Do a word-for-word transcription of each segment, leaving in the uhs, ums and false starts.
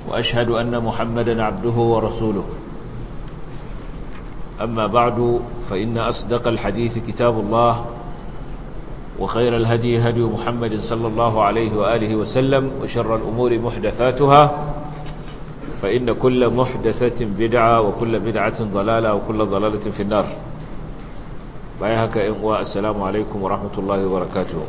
وأشهد أن محمدا عبده ورسوله أما بعد فإن أصدق الحديث كتاب الله وخير الهدي هدي محمد صلى الله عليه وآله وسلم وشر الأمور محدثاتها فإن كل محدثة بدعة وكل بدعة ضلالة وكل ضلالة في النار. بايهك إنواء السلام عليكم ورحمة الله وبركاته.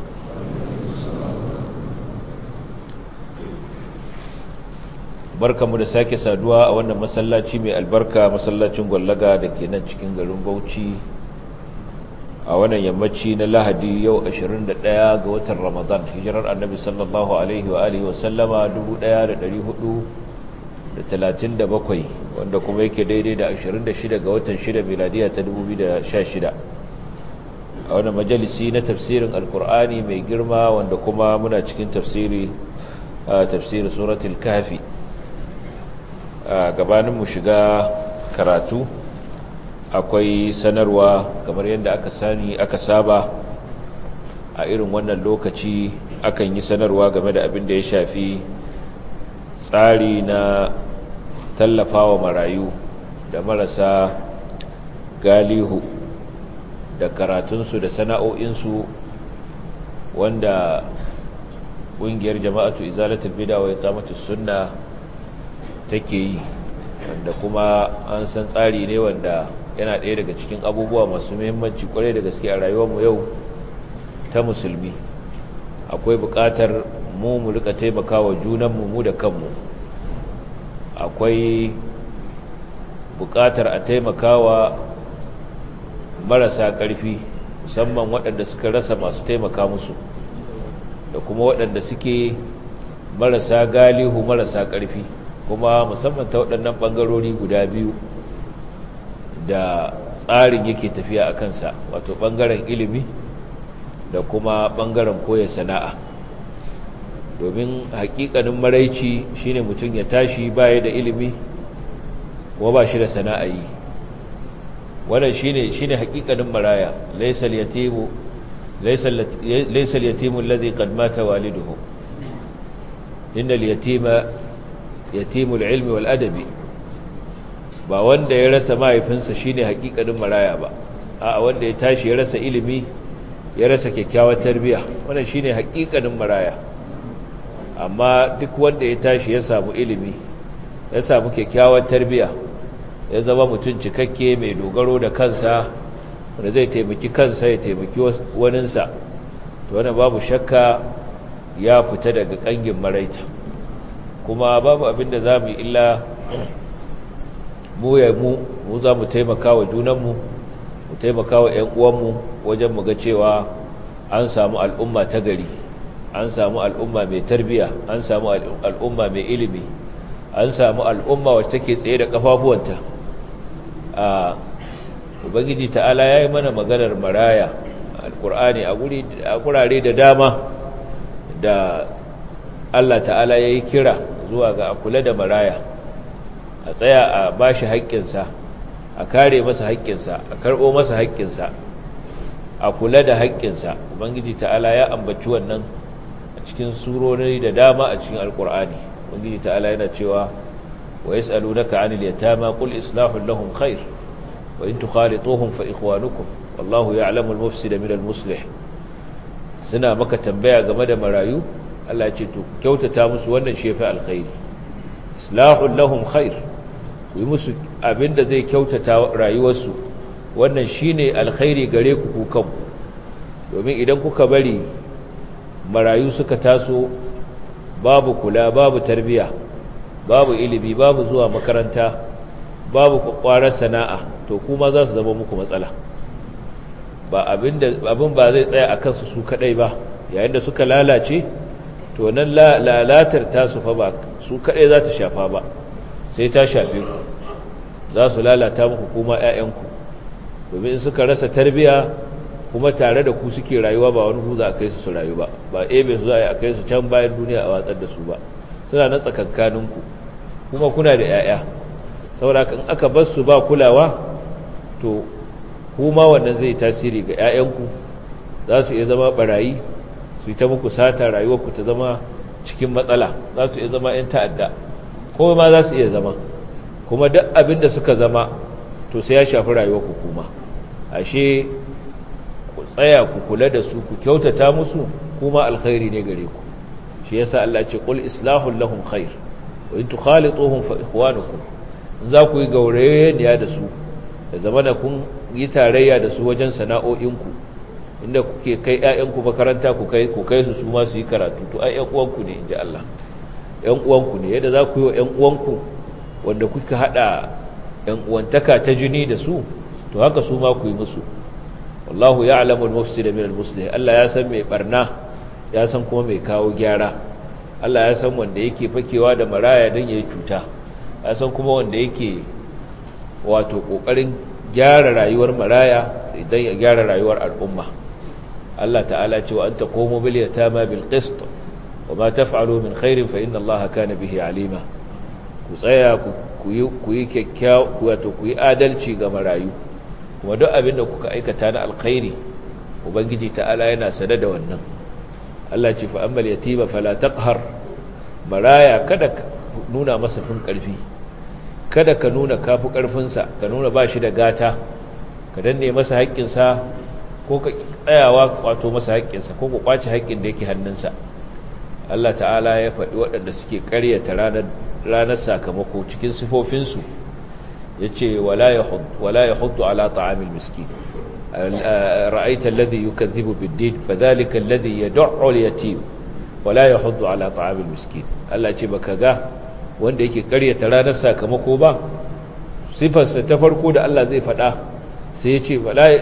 barkamu da sake saduwa a wannan masallaci mai albarka, masallacin Gwallaga da ke nan cikin garin Bauchi a wannan yammaci na Lahadi, yau ashirin da ɗaya ga watan Ramadan, hijirar Annabi sallallahu alaihi wa alihi wa sallama dubu ɗaya da ɗari hudu da talatin da bakwai, wanda kuma yake daidai da ashirin da shida ga watan shida miladiya ta dubu biyu da sha shida, a wannan majalisi na tafsirin Alkur'ani mai girma, wanda kuma muna cikin tafsiri tafsirin suratul Kahfi. Gabanin mu shiga karatu akwai sanarwa, kamar yadda aka sani aka saba a irin wannan lokaci akan yi sanarwa game da abin da ya shafi tsari na tallafawa marayu da marasa galihu da karatunsu da sana'o'insu, wanda ƙungiyar jama'atu izalatul bid'a wa iqamatus sunna take yi, wanda kuma an san tsari ne wanda yana ɗaya daga cikin abubuwa masu muhimmanci kwarai da gaske a rayuwarmu yau ta musulmi. Akwai buƙatar mu mu rika taimakawa junanmu mu da kanmu, akwai buƙatar a taimakawa marasa ƙarfi, musamman waɗanda suka rasa masu taimaka musu, da kuma waɗanda suke marasa galihu marasa ƙarfi, kuma musamman ta waɗannan ɓangarori guda biyu da tsarin yake tafiya a kansa, wato ɓangaren ilimi da kuma ɓangaren koya sana'a. Domin haƙiƙanin maraici shine mutum ya tashi baya da ilimi kuma ba shi da sana'a yi. Wannan shine shine haƙiƙanin maraya. Laysal yatimu laysal laysal yatimu alladhi qad mata waliduhu, innal yatima yatimul ilmi wal adabi. Ba wanda ya rasa mahaifinsa shine haƙiƙanin maraya ba, a'a wanda ya tashi ya rasa ilimi ya rasa kyakkyawar tarbiya, wannan shine haƙiƙanin maraya. Amma duk wanda ya tashi ya samu ilimi ya samu kyakkyawar tarbiya, ya zama mutum cikakke mai dogaro da kansa, wanda zai taimaki kansa ya taimaki waninsa, to wannan babu shakka ya fita daga ƙangin maraita. Kuma babu abin da za mu illa mu ya mu mu za mu taimaka wa junanmu, mu taimaka wa ‘yan uwanmu wajen mu ga cewa an samu al'umma ta gari, an samu al'umma mai tarbiya, an samu al'umma mai ilimi, an samu al'umma wacce take tsaye da kafafuwanta. a ubangiji ta'ala ya yi mana maganar maraya alƙur'ani a gurare da dama da Allah ta'ala ya yi kira zuwa ga a kula da maraya, a tsaya a ba shi haƙƙinsa, a kare masa haƙƙinsa, a karɓo masa haƙƙinsa, a kula da haƙƙinsa. Ubangiji ta'ala ya ambaci wannan a cikin surori da dama a cikin alƙur'ani. Ubangiji ta'ala yana cewa wa yas'alunaka 'anil yatama qul islahun lahum khair wa in tukhalituhum fa ikhwanukum wallahu ya'lamu al-mufsida min al-muslih. Suna maka tambaya game da marayu, Allah ce to kyautata musu, wannan shefi alkhairi. Islahul lahum khair, ku yi musu abinda zai kyautata rayuwarsu, wannan shine alkhairi gare ku ku kanku. Domin idan kuka bari marayu suka taso babu kula, babu tarbiya, babu ilimi, babu zuwa makaranta, babu kwakwarar sana'a, to kuma za su zama muku matsala. Ba abinda abin ba zai tsaya akan su su kadai ba, yayin da suka lalace to nan lalatar tasu fa ba su kaɗai za ta shafa ba, sai ta shafe ku, za su lalata muku kuma 'ya'yanku. Domin in suka rasa tarbiya kuma tare da ku suke rayuwa, ba wani huza a kai su su rayu ba, ba ebe su za a yi a kai su can bayan duniya a watsar da su ba, suna na tsakankaninku, kuma kuna da 'ya'ya. Saboda in aka bar su ba kulawa, to kuma wannan zai tasiri ga 'ya'yanku, za su iya zama barayi, su yi ta muku sata, rayuwarku ta zama cikin matsala, za su iya zama 'yan ta'adda ko ma za su iya zama, kuma duk abin da suka zama to sai ya shafi rayuwar ku kuma. Ashe ku tsaya ku kula da su, ku kyautata musu, kuma alkhairi ne gare ku. shi yasa Allah ce qul islahul lahum khair wa in tukhalituhum fa ikhwanukum. in za ku yi gaurayya da su da zamana kun yi tarayya da su wajen sana'o'inku, inda kuke kai ƴaƴanku makaranta ku kai ku kai su su ma su yi karatu, to ai ƴan uwanku ne inji Allah, ƴan uwanku ne. yadda za ku yi wa ƴan uwanku wanda kuka hada ƴan uwantaka ta jini da su, to haka su ma ku yi musu. wallahu ya'lamu al-mufsida min al-muslih. Allah ya san mai barna, ya san kuma mai kawo gyara. Allah ya san wanda yake fakewa da maraya don yayi cuta, ya san kuma wanda yake wato kokarin gyara rayuwar maraya idan ya gyara rayuwar al'umma. Allah ta'ala ce wa anta qumu bil yatama bil qist wa ma taf'alu min khairin fa inna Allaha kana bihi alima. ku tsaya ku yi ku yi kyakkyawa wato ku yi adalci ga marayu, kuma duk abin da kuka aikata na alkhairi ubangiji ta'ala yana sada da wannan. Allah ce fa ammal yatima fala taqhar. maraya kada ka nuna masa fin karfi, kada ka nuna kafi karfinsa, ka nuna bashi da gata, ka danne masa haƙƙinsa ko ka tsayawa wato masa haƙƙinsa ko ku kwace haƙƙin da yake hannunsa. Allah ta'ala ya faɗi waɗanda suke ƙaryata ranar ranar sakamako cikin sifofinsu, yace wala yahud wala yahuddu ala ta'amil miskin. ra'aita alladhi yukaththibu bid-din fadhalika alladhi yad'u al-yatim wala yahuddu ala ta'amil miskin. Allah ce baka ga wanda yake ƙaryata ranar sakamako ba. Sifarsa ta farko da Allah zai faɗa sai ya ce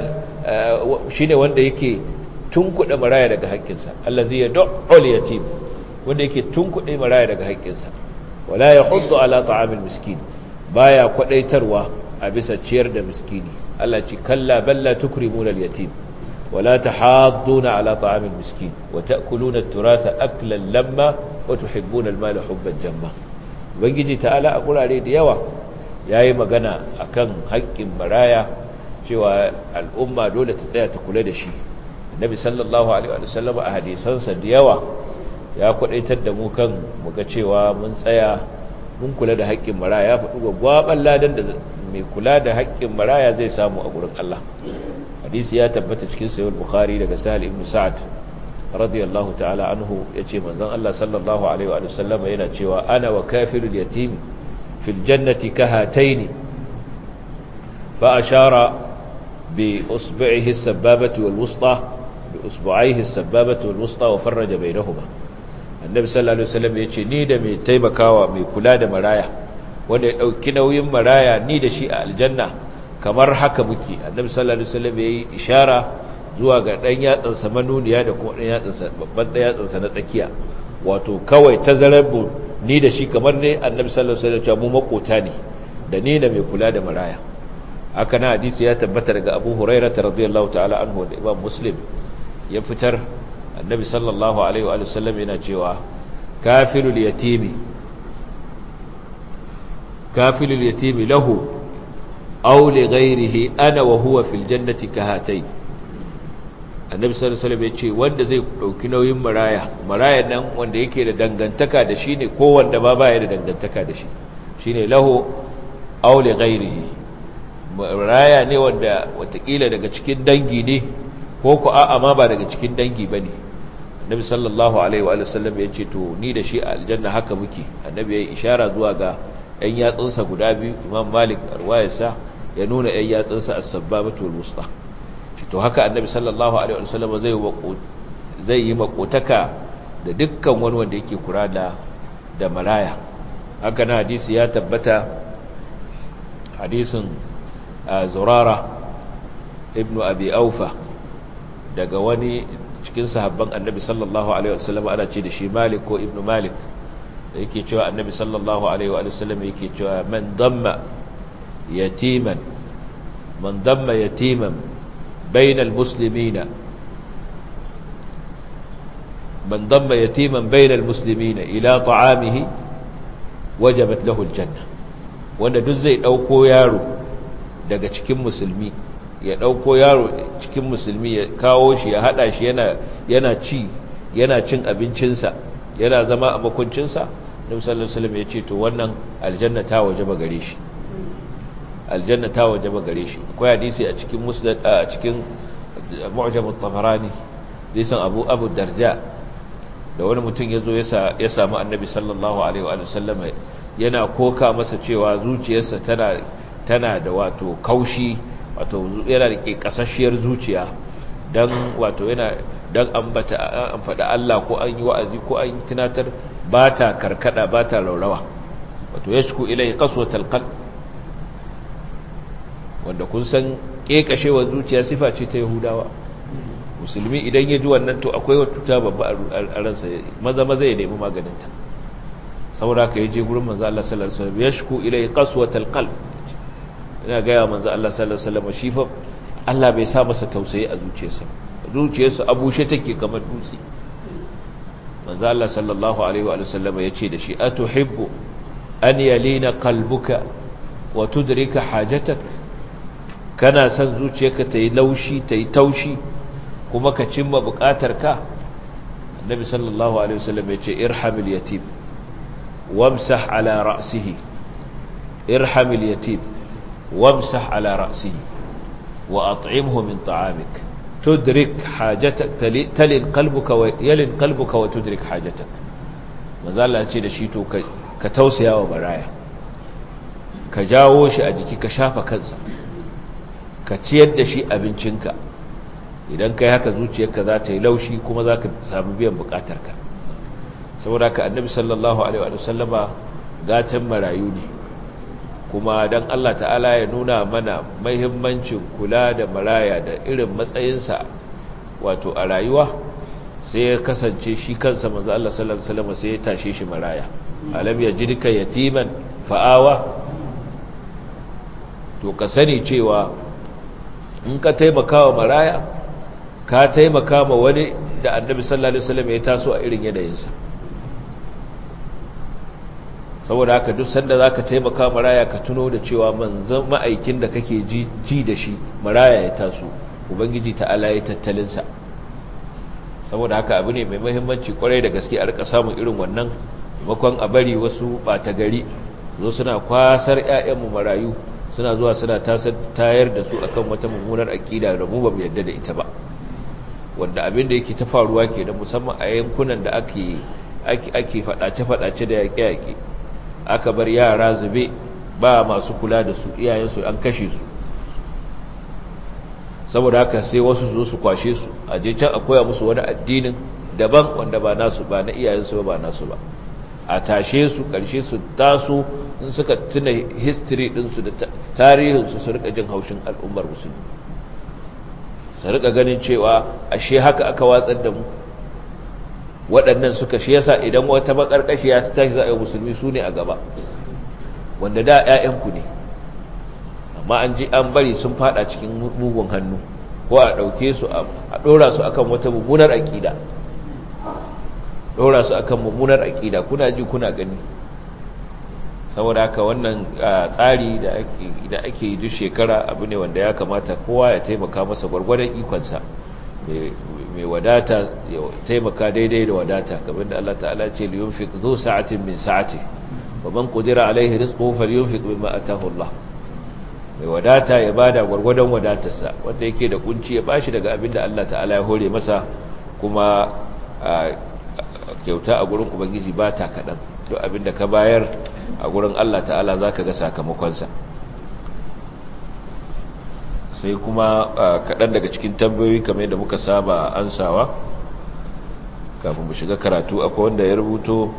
shine wanda yake tunkuɗe maraya daga haƙƙinsa. allazi yad'u al-yatim, wanda yake tunkuɗe maraya daga haƙƙinsa. wala yahuddu ala ta'amil miskin, baya kwadaitarwa a bisa ciyar da miskini. Allah ce kalla balla tukrimuna al-yatim wala tahadduna ala ta'amil miskin wa ta'kuluna at-turatha aklan lamma wa tuhibbuna al-mala hubban jamma. Ubangiji ta'ala a gurare da yawa yayi magana akan haƙƙin maraya, cewa al'umma dole ta tsaya ta kula da shi. Annabi sallallahu alaihi wa sallam a hadisansa da yawa ya kwadaitar da mu kan muga cewa mun tsaya mun kula da haƙƙin maraya. Ya faɗi gwagwaban ladan da mai kula da haƙƙin maraya zai samu a gurin Allah. Hadisi ya tabbata cikin sahih al-Bukhari daga Sahal ibn Sa'ad radiyallahu ta'ala anhu, yace manzon Allah sallallahu alaihi wa sallam yana cewa ana wa kafirul yatim fil jannati kahataini fa ashara bi usbu'ihi as-sabbabati wal wusta bi usbu'aihi as-sabbabati wal wusta wa farraja bainahuma. Annabi sallallahu alaihi wasallam yace ni da mai taimakawa mai kula da maraya, wanda ya dauki nauyin maraya, ni da shi a aljanna kamar haka muke. Annabi sallallahu alaihi wasallam yayi ishara zuwa ga dan yatsansa manuniya da kuma dan yatsansa babban dan yatsansa na tsakiya, wato kawai tazarabu ni da shi kamar ne. Annabi sallallahu alaihi wasallam mu makota ne da ni da mai kula da maraya. haka na hadisi ya tabbata daga Abu Hurairah radiyallahu ta'ala anhu da Imam Muslim ya fitar. Annabi sallallahu alaihi wa sallam yana cewa kafilul yatimi kafilul yatimi lahu aw li ghayrihi ana wa huwa fil jannati kahatayn. Annabi sallallahu alaihi wasallam ya ce wanda zai dauki nauyin maraya, maraya nan wanda yake da dangantaka da shi ne ko wanda ba baya da dangantaka da shi, shine lahu aw li ghayrihi. Maraya ne wanda watakila daga cikin dangi ne ko ku a'a ma ba daga cikin dangi bane. Annabi sallallahu alaihi wa sallam ya ce to ni da shi a aljanna haka muke. Annabi ya yi ishara zuwa ga ɗan yatsunsa guda biyu. Imam Malik arwayarsa ya nuna ɗan yatsunsa as-sabbabatu wal wusta. To haka Annabi sallallahu alaihi wa sallam zai zai yi makotaka da dukkan wani wanda yake kura da da maraya. Haka na hadisi ya tabbata, hadisin Zurara ibn Abi Aufa daga wani cikin sahabban Annabi sallallahu alaihi wasallam, ana ce da shi Malik ko Ibn Malik, da yake cewa Annabi sallallahu alaihi wasallam yake cewa man damma yatiman man damma yatiman bayna almuslimina man damma yatiman bayna almuslimina ila ta'amihi wajabat lahu aljanna. wanda duk zai dauko yaro daga cikin musulmi, ya ɗauko yaro cikin musulmi ya kawo shi ya haɗa shi yana yana ci yana cin abincinsa yana zama a makuncinsa, Nabi sallallahu alaihi wasallam ya ce to wannan aljanna ta wajaba gare shi aljanna ta wajaba gare shi akwai hadisi a cikin musnad a cikin mu'jam at-tabarani hadisin abu abu darja da wani mutum yazo ya ya samu annabi sallallahu alaihi wa sallam yana koka masa cewa zuciyarsa tana tana da wato kaushi wato yana da kasashiyar zuciya dan wato yana dan ambata an faɗa Allah ko an yi wa'azi ko an yi tunatar ba ta karkada ba ta laurawa wato yashku ilai qaswatal qalb wanda kun san kekashewar zuciya sifa ce ta yahudawa musulmi idan ya ji wannan to akwai wata tuta babba a ransa maza maza ya nemi maganinta saboda haka yaje gurin manzo Allah sallallahu alaihi wasallam yashku ilai qaswatal qalb ina ga ya manzo Allah sallallahu alaihi wasallam shi fa Allah bai sa masa tausayi a zuciyarsa zuciyarsa abushe take kamar dutse manzo Allah sallallahu alaihi wa sallam yace da shi atuhibbu an yalina qalbuka wa tudrika hajatak kana san zuciyarka ta yi laushi ta yi taushi kuma ka cimma bukatarka annabi sallallahu alaihi wa sallam yace irhamil yatim wamsah ala ra'sihi irhamil yatim wamsah ala ra'sihi wa at'imhu min ta'amik tudrik hajatak talin qalbuka wa yalin qalbuka wa tudrik hajatak manzo Allah ya ce da shi to ka tausaya wa baraya ka jawo shi a jiki ka shafa kansa ka ciyar da shi abincinka idan kai haka zuciyarka za ta yi laushi kuma za ka samu biyan bukatarka saboda ka annabi sallallahu alaihi wa sallama gatan marayu ne kuma dan Allah ta'ala ya nuna mana muhimmancin kula da maraya da irin matsayinsa wato a rayuwa sai ya kasance shi kansa manzo Allah sallallahu alaihi wasallam sai ya tashe shi maraya alam yajidka yatiman fa'awa to ka sani cewa in ka taimaka wa maraya ka taimaka ma wani da annabi sallallahu alaihi wasallam ya taso a irin yanayinsa saboda haka duk sanda zaka taimaka maraya ka tuno da cewa manzon ma'aikin da kake ji da shi maraya ya taso ubangiji ta'ala ya tattalin sa saboda haka abu ne mai muhimmanci kwarai da gaske a rika samun irin wannan makon a bari wasu bata gari zo suna kwasar ƴaƴanmu marayu suna zuwa suna tayar da su akan wata mummunar aqida da mu ba mu yarda da ita ba wanda abin da yake ta faruwa kenan musamman a yankunan da ake ake ake fadace fadace da yaƙe-yaƙe aka bar yara zube ba masu kula da su iyayensu an kashe su saboda haka sai wasu zo su kwashe su a je can a koya musu wani addinin daban wanda ba nasu ba na iyayensu ba ba nasu ba a tashe su karshe su taso in suka tuna history ɗinsu da tarihinsu su rika jin haushin al'ummar musulmi su rika ganin cewa ashe haka aka watsar da mu waɗannan suka shi yasa idan wata makarkashiya ta tashi za a yi musulmi su ne a gaba wanda da 'ya'yanku ne amma an ji an bari sun fada cikin mugun hannu ko a ɗauke su a ɗora su akan wata mummunar aƙida ɗora su akan mummunar aƙida kuna ji kuna gani saboda haka wannan tsari da ake yi duk shekara abu ne wanda ya kamata kowa ya taimaka masa gwargwadon ikonsa mai wadata ya taimaka daidai da wadata kamar da Allah ta'ala ce li yunfiq zu sa'atin min sa'ati wa man qadira alaihi rizquhu falyunfiq mimma ataahu Allah mai wadata ya bada gwargwadon wadatarsa wanda yake da kunci ya bashi daga abin da Allah ta'ala ya hore masa kuma kyauta a gurin ubangiji ba ta kadan duk abin da ka bayar a gurin Allah ta'ala zaka ga sakamakonsa sai kuma kaɗan daga cikin tambayoyi kamar yadda muka saba ansawa kafin mu shiga karatu akwai wanda ya rubuto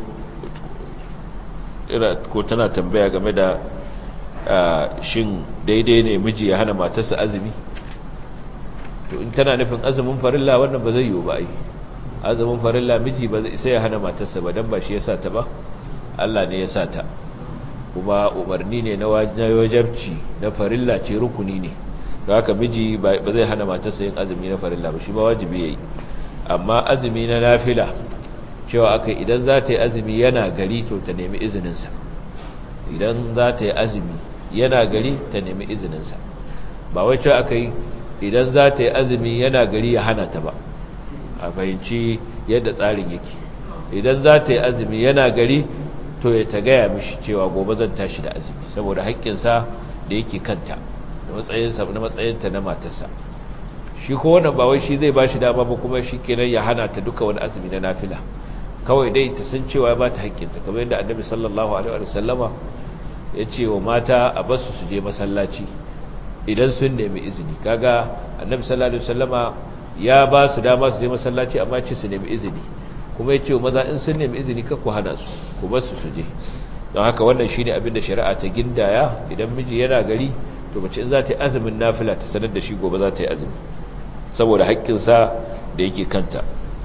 ko tana tambaya game da shin daidai ne miji ya hana matarsa azumi to in tana nufin azumin farilla wannan ba zai yiwu ba ai azumin farilla miji ba zai sai ya hana matarsa ba dan ba shi ya sa ta ba Allah ne ya sa ta kuma umarni ne na wajibci na farilla ce rukuni ne da haka miji ba zai hana matarsa yin azumi na farilla ba shi ba wajibi yayi amma azumi na nafila cewa akai idan za ta yi azumi yana gari to ta nemi izinin sa idan za ta yi azumi yana gari ta nemi izinin sa ba wai cewa akai idan za ta yi azumi yana gari ya hana ta ba a fahimci yadda tsarin yake idan za ta yi azumi yana gari to ya ta gaya mishi cewa gobe zan tashi da azumi saboda haƙƙinsa da yake kanta da matsayinsa na matsayinta na matarsa. shi ko wannan ba wai shi zai ba shi dama ba kuma shi kenan ya hana ta duka wani azumi na nafila, kawai dai ta san cewa ba ta haƙƙinta, kamar yadda annabi sallallahu alaihi wa sallama ya ce wa mata a basu su je masallaci idan sun nemi izini. kaga annabi sallallahu alaihi wa sallama ya ba su dama su je masallaci amma ce su nemi izini, kuma ya ce wa maza in sun nemi izini kar ku hana su, ku bar su su je. don haka wannan shine abin da shari'a ta gindaya. idan miji yana gari to mace in za ta yi azumin nafila ta sanar da shi gobe za ta yi azumi saboda haƙƙinsa da yake kanta.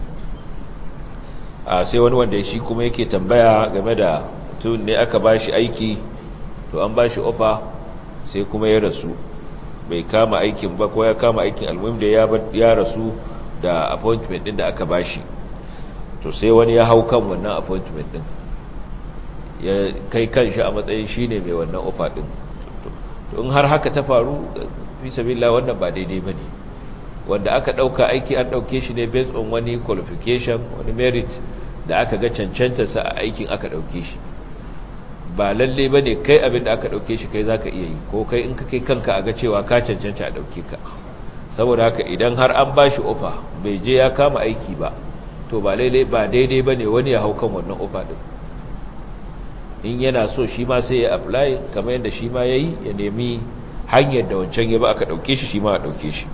a sai wani wanda shi kuma yake tambaya game da mutum ne aka ba shi aiki, to an ba shi ofa sai kuma ya rasu bai kama aikin ba, ko ya kama aikin almuhim da ya rasu da appointment din da aka ba shi, to sai wani ya hau kan wannan appointment din ya kai kanshi a matsayin shi ne mai wannan ofa din. to in har haka ta faru fi sabilillah wannan ba daidai ba ne. wanda aka ɗauka aiki an ɗauke shi ne based on wani qualification, wani merit da aka ga cancantarsa a aikin aka ɗauke shi. ba lalle ba ne kai abin da aka ɗauke shi kai za ka iya yi, ko kai in ka kai kanka a ga cewa ka cancanta a ɗauke ka. saboda haka idan har an ba shi ofa bai je ya kama aiki ba, to ba lalle ba daidai ba ne wani ya hau kan wannan ofa ɗin. in yana so shi ma sai ya apply kamar yadda shi ma ya yi, ya nemi hanyar da wancan ya ba aka ɗauke shi, shi ma a ɗauke shi.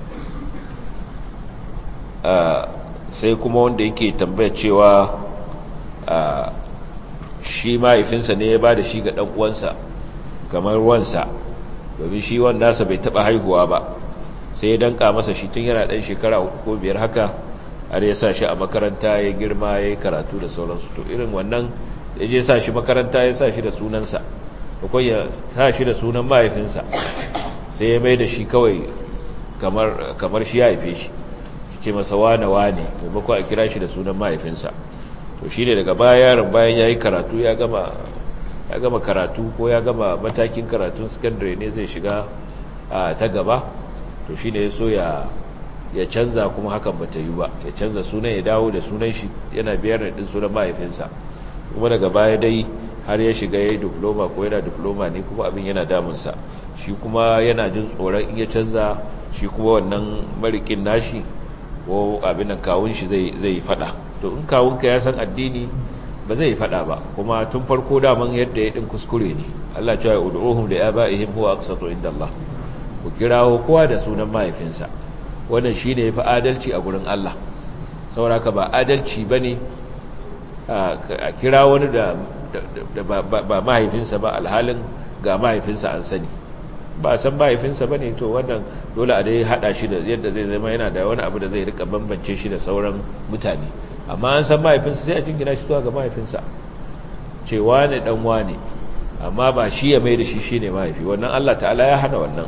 Uh, sai kuma wanda yake tambaya cewa uh, shi mahaifinsa ne ya ba da shi ga ɗan'uwansa kamar wansa, domin shi wanda nasa bai taɓa haihuwa ba, sai ya danka masa shi tun yana ɗan shekara ko biyar haka, har ya sa shi a makaranta ya girma ya yi karatu da sauransu. to irin wannan ya je sa shi makaranta ya sa shi da sunansa, akwai ya sa shi da sunan mahaifinsa, sai ya mai da shi kawai kamar, kamar shi ya haife shi, ce masa wane wane maimakon a kira shi da sunan mahaifinsa. to shi ne daga baya yaron bayan ya yi karatu ya gama ya gama karatu ko ya gama matakin karatun secondary ne zai shiga a ta gaba, to shi ne ya so ya ya canza, kuma hakan ba ta yi ba, ya canza sunan ya dawo da sunan shi yana biyar da ɗin sunan mahaifinsa. kuma daga baya dai har ya shiga ya yi diploma ko yana diploma ne, kuma abin yana damunsa, shi kuma yana jin tsoron in ya canza shi kuma wannan marikin nashi ko abin nan kawun shi zai zai fada. to in kawunka ya san addini ba zai fada ba, kuma tun farko daman yadda ya din kuskure ne. Allah ya ce ud'uhum li abaihim huwa aqsatu indallah, ku kirawo kowa da sunan mahaifinsa, wannan shine yafi adalci a gurin Allah. saboda ba adalci bane a kira wani da ba mahaifinsa ba alhalin ga mahaifinsa an sani, ba san mahaifinsa ba ne, to wannan dole a dai hada shi da yadda zai zama yana da wani abu da zai rika bambance shi da sauran mutane. amma an san mahaifinsa sai a jingina shi zuwa ga mahaifinsa, cewa ne dan wane, amma ba shi ya mai da shi shine mahaifi. wannan Allah ta'ala ya hana wannan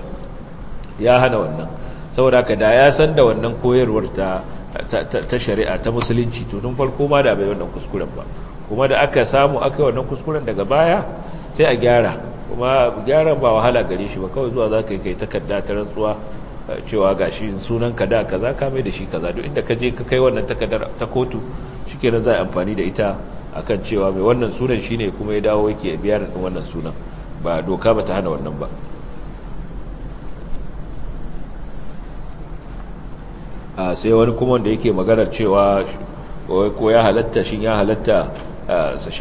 ya hana wannan saboda ka da ya san da wannan koyarwar ta ta shari'a ta musulunci, to tun farko ma da bai wannan kuskuren ba. kuma da aka samu aka yi wannan kuskuren daga baya sai a gyara, kuma gyaran ba wahala gare shi ba, kawai zuwa za ka yi kai takarda ta rantsuwa cewa ga shi sunan ka da kaza ka mai da shi kaza, duk inda ka je ka kai wannan takardar ta kotu shikenan za a amfani da ita akan cewa mai wannan sunan shine kuma ya dawo yake biyar din wannan sunan, ba doka ba ta hana wannan ba. a sai wani kuma wanda yake maganar cewa ko ya halatta shin ya halatta sa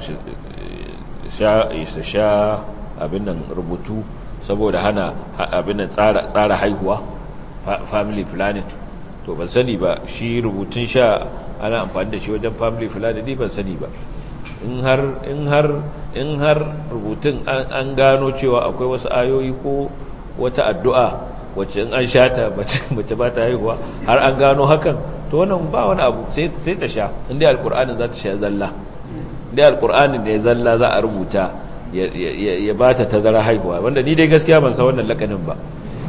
sha abin nan rubutu saboda hana abin nan tsara tsara haihuwa, family planning. to ban sani ba shi rubutun sha ana amfani da shi wajen family planning, ni ban sani ba. in har in har in har rubutun an gano cewa akwai wasu ayoyi ko wata addu'a wacce in an sha ta mace ba ta haihuwa, har an gano hakan, to wannan ba wani abu, sai sai ta sha. inda alqur'anin za ta sha zalla, inda alqur'anin ne zalla za a rubuta ya ba ta tazara haihuwa, wanda ni dai gaskiya ban san wannan lakanin ba.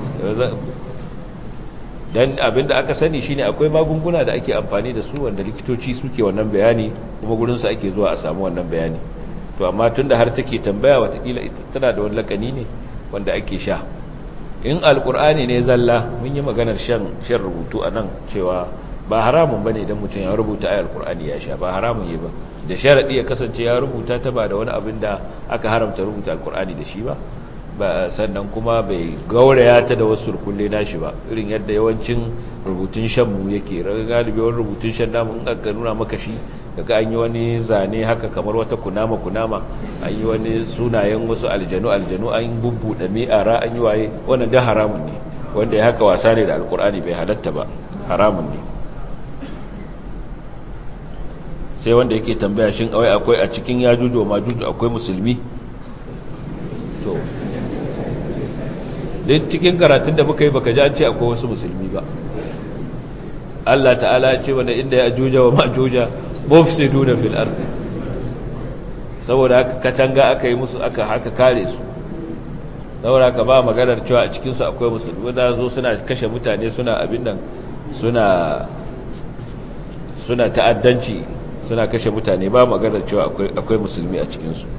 dan abinda aka sani shine akwai magunguna da ake amfani da su wanda likitoci suke wannan bayani, kuma gurin su ake zuwa a samu wannan bayani. to amma tunda har take tambaya watakila ita tana da wani lakani ne wanda ake sha. in alqur'ani ne zalla, mun yi maganar shan shan rubutu anan cewa ba haramun bane idan mutum ya rubuta ayar Qur'ani ya sha ba haramun yi ba da sharadi ya kasance ya rubuta ta ba da wani abin da aka haramta rubuta alqur'ani da shi ba ba sannan kuma bai gauraya ta da wasu rukulle nashi ba irin yadda yawancin rubutun shan mu yake galibi wani rubutun shan namu in aka nuna maka shi daga an yi wani zane haka kamar wata kunama kunama an yi wani sunayen wasu aljanu aljanu an bubbuɗe mi'ara an yi waye wannan da haramun ne wanda ya haka wasa ne da alkur'ani bai halatta ba haramun ne sai wanda yake tambaya shin awai akwai a cikin yajuju wa majuju akwai musulmi to duk cikin karatun da muka yi baka ji an ce akwai wasu musulmi ba Allah ta'ala ya ce wanda inda ya ajuja wa majuja mufsiduna fil ard saboda haka katanga aka yi musu aka haka kare su saboda haka ba maganar cewa a cikin su akwai musulmi da zo suna kashe mutane suna abin nan suna suna ta'addanci suna kashe mutane ba maganar cewa akwai akwai musulmi a cikin su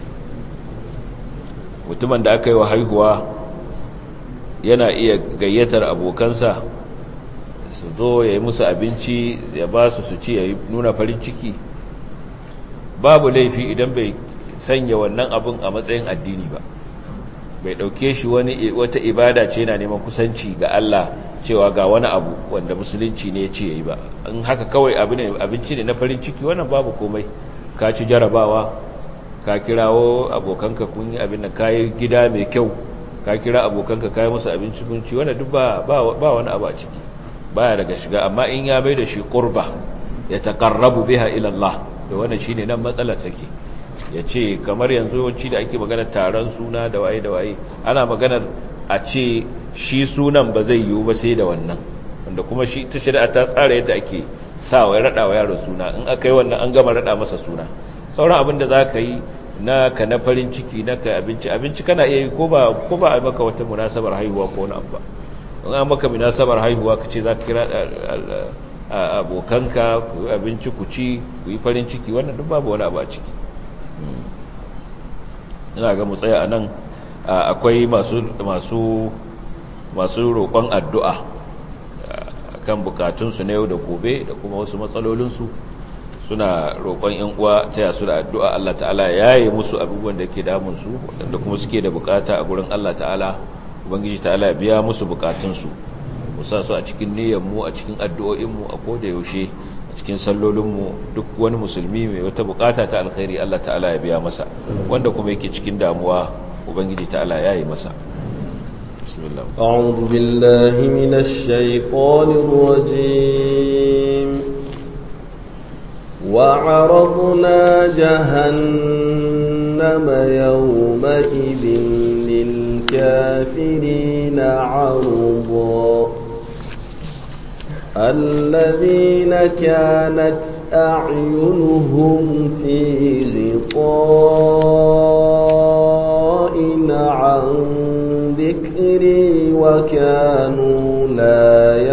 mutumin da aka yi wa haihuwa yana iya gayyatar abokansa su zo ya yi musu abinci ya ba su su ci ya nuna farin ciki babu laifi idan bai sanya wannan abin a matsayin addini ba bai dauke shi wani wata ibada ce yana neman kusanci ga Allah cewa ga wani abu wanda musulunci ne ya ce yayi ba in haka kawai abu ne abinci ne na farin ciki wannan babu komai ka ci jarabawa ka kirawo abokanka kun yi abin da kai gida mai kyau ka kira abokanka kai musu abinci kun ci wannan duk ba ba wani abu a ciki baya daga shiga amma in ya bai da shi qurba ya taqarrabu biha ila Allah da wannan shine nan matsalar take yace kamar yanzu wanci da ake magana taron suna da waye da waye ana maganar a ce shi sunan ba zai yiwu ba sai da wannan wanda kuma shi ta shari'a ta tsara yadda ake sa wai rada wa yaro suna in aka yi wannan an gama rada masa suna sauran abin da zaka yi na ka na farin ciki na ka abinci abinci kana iya yi ko ba ko ba a maka wata munasabar haihuwa ko wani abu ba in an maka munasabar haihuwa kace za ka kira abokanka ku abinci ku ci ku yi farin ciki wannan duk babu wani abu a ciki ina ga mu tsaya anan akwai masu masu masu roƙon addu'a kan bukatunsu na yau da gobe da kuma wasu matsalolinsu suna roƙon ‘yan uwa taya su da addu'a Allah ta'ala ya yi musu abubuwan da ke damunsu waɗanda kuma suke da bukata a gurin Allah ta'ala ubangiji ta'ala ya biya musu bukatunsu musa su a cikin niyyarmu a cikin addu'o'inmu a koda yaushe a cikin sallolinmu duk wani musulmi mai wata bukata ta alkhairi Allah ta'ala ya biya masa wanda kuma yake cikin damuwa ubangiji ta'ala ya yi masa bismillah a'udhu billahi minash shaitanir rajim وعرضنا جهنم يومئذ للكافرين عرضا الذين كانت أعينهم في غطاء عن ذكري وكانوا لا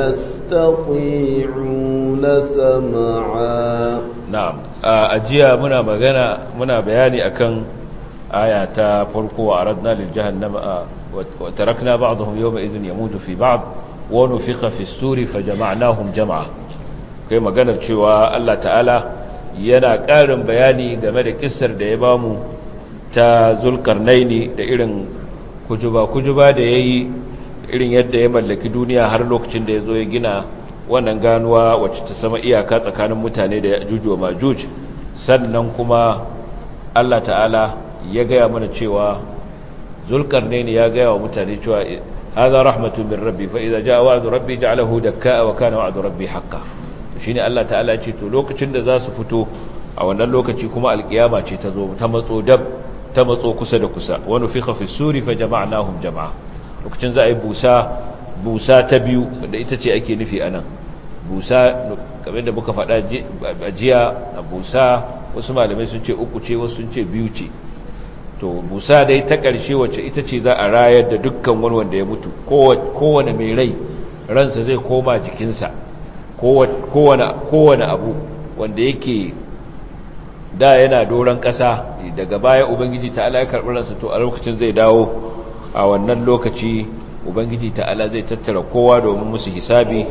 يستطيعون سمعا na'am a jiya muna magana muna bayani akan aya ta farko wa aradna lil jahannama wa tarakna ba'dahum yawma idhin yamutu fi ba'd wa nufikha fi as-suri fajama'nahum jam'a kai maganar cewa Allah ta'ala yana ƙarin bayani game da kissar da ya bamu ta Zulkarnaini da irin kujuba kujuba da yayi irin yadda ya mallaki duniya har lokacin da yazo ya gina wannan ganuwa wacce ta sama iyaka tsakanin mutane da Ya'juj wa Ma'juj sannan kuma Allah ta'ala ya gaya mana cewa Zulkarnaini ya gaya wa mutane cewa hadha rahmatun min rabbi fa idza jaa wa'du rabbi ja'alahu dakkaa wa kana wa'du rabbi haqqan shine Allah ta'ala ya ce to lokacin da za su fito a wannan lokaci kuma alkiyama ce ta zo ta matso dab ta matso kusa da kusa wa nufikha fi suri fa jama'nahum jam'a lokacin za a yi busa busa ta biyu da ita ce ake nufi anan busa kamar da muka faɗa jiya a busa wasu malamai sun ce uku ce wasu sun ce biyu ce to busa dai ta ƙarshe wacce ita ce za a rayar da dukkan wani wanda ya mutu kowane mai rai ransa zai koma jikinsa kowane abu wanda yake da yana doron ƙasa daga baya ubangiji ta'ala ya karɓi ransa to a lokacin zai dawo a wannan lokaci ubangiji ta'ala zai tattara kowa domin musu hisabi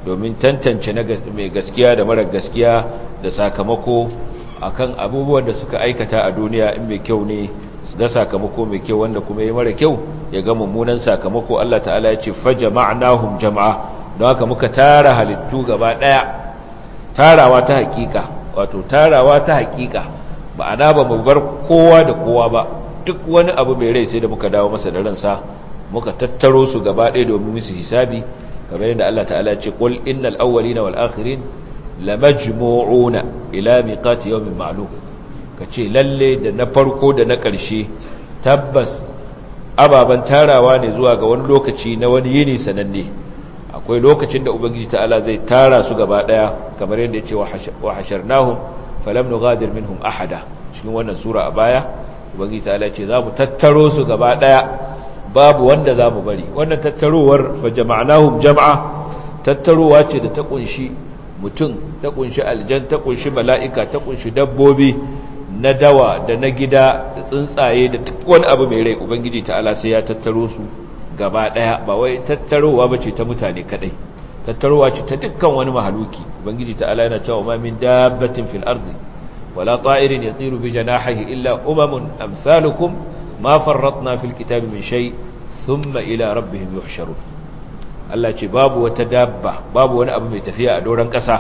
domin tantance mai gaskiya da mara gaskiya da sakamako akan abubuwan da suka aikata a duniya, in mai kyau ne ga sakamako mai kyau, wanda kuma yi mara kyau ya ga mummunan sakamako. Allah ta'ala ya ce fajama'nahum jam'a, don haka muka tara halittu gaba daya tarawa ta hakika, wato tarawa ta hakika, ma'ana ba mu bar kowa da kowa ba, duk wani abu mai rai sai da muka dawo masa da ransa, muka tattaro su gaba daya domin musu hisabi, kamar yadda Allah ta'ala ya ce qul innal awwalina wal akhirin lamajmu'una ila miqati yawmin ma'lum, kace lalle da na farko da na ƙarshe tabbas ababan tarawa ne zuwa ga wani lokaci na wani yini sananne. Akwai lokacin da ubangiji ta'ala zai tara su gaba daya, kamar yadda yace wa hasharnahum falam nughadir minhum ahada, cikin wannan sura a baya ubangiji ta'ala ce za mu tattaro su gaba daya, babu wanda za mu bari. Wannan tattarowar fa jama'nahum jam'a, tattarowa ce da ta kunshi mutum, ta kunshi aljan, ta kunshi mala'ika, ta kunshi dabbobi na dawa da na gida da tsuntsaye da duk wani abu mai rai. Ubangiji ta'ala sai ya tattaro su gaba daya, ba wai tattarowa bace ta mutane kadai, tattarowa ce ta dukkan wani mahaluki. Ubangiji ta'ala yana cewa ma min dabbatin fil ardi wala ta'irin yatiru bi janahihi illa umamun amsalukum ma farratna fil kitabi min shay thumma ila rabbihim yuhsharun. Allah ce babu wata dabba, babu wani abu mai tafiya a doron ƙasa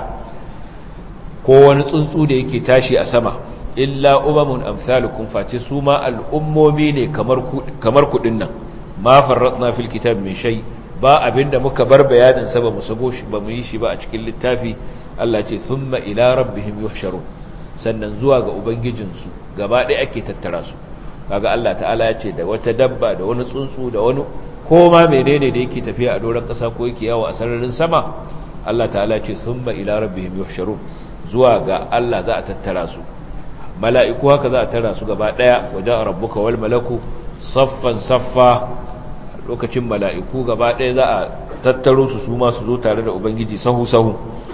ko wani tsuntsu da yake tashi a sama, illa umamun amsalukum, face su ma al'ummomi ne kamar kudin nan. Ma farratna fil kitab min shay, ba abinda muka bar bayanin sa ba mu sabo shi ba mu yi shi ba a cikin littafi. Allah ce thumma ila rabbihim yuhsharun, sannan zuwa ga ubangijinsu gaba ɗaya ake tattara su. Kaga Allah ta'ala ya ce da wata dabba, da wani tsuntsu, da wani koma menene da yake tafiya a doron ƙasa ko yake yawo a sararin sama, Allah ta'ala ce thumma ila rabbihim yuhsharun, zuwa ga Allah za a tattara su. Mala'iku haka za a tara su gaba daya, waja rabbuka wal malaku saffan saffa, lokacin mala'iku gaba daya za a tattaro su su ma su zo tare da ubangiji sahu sahu.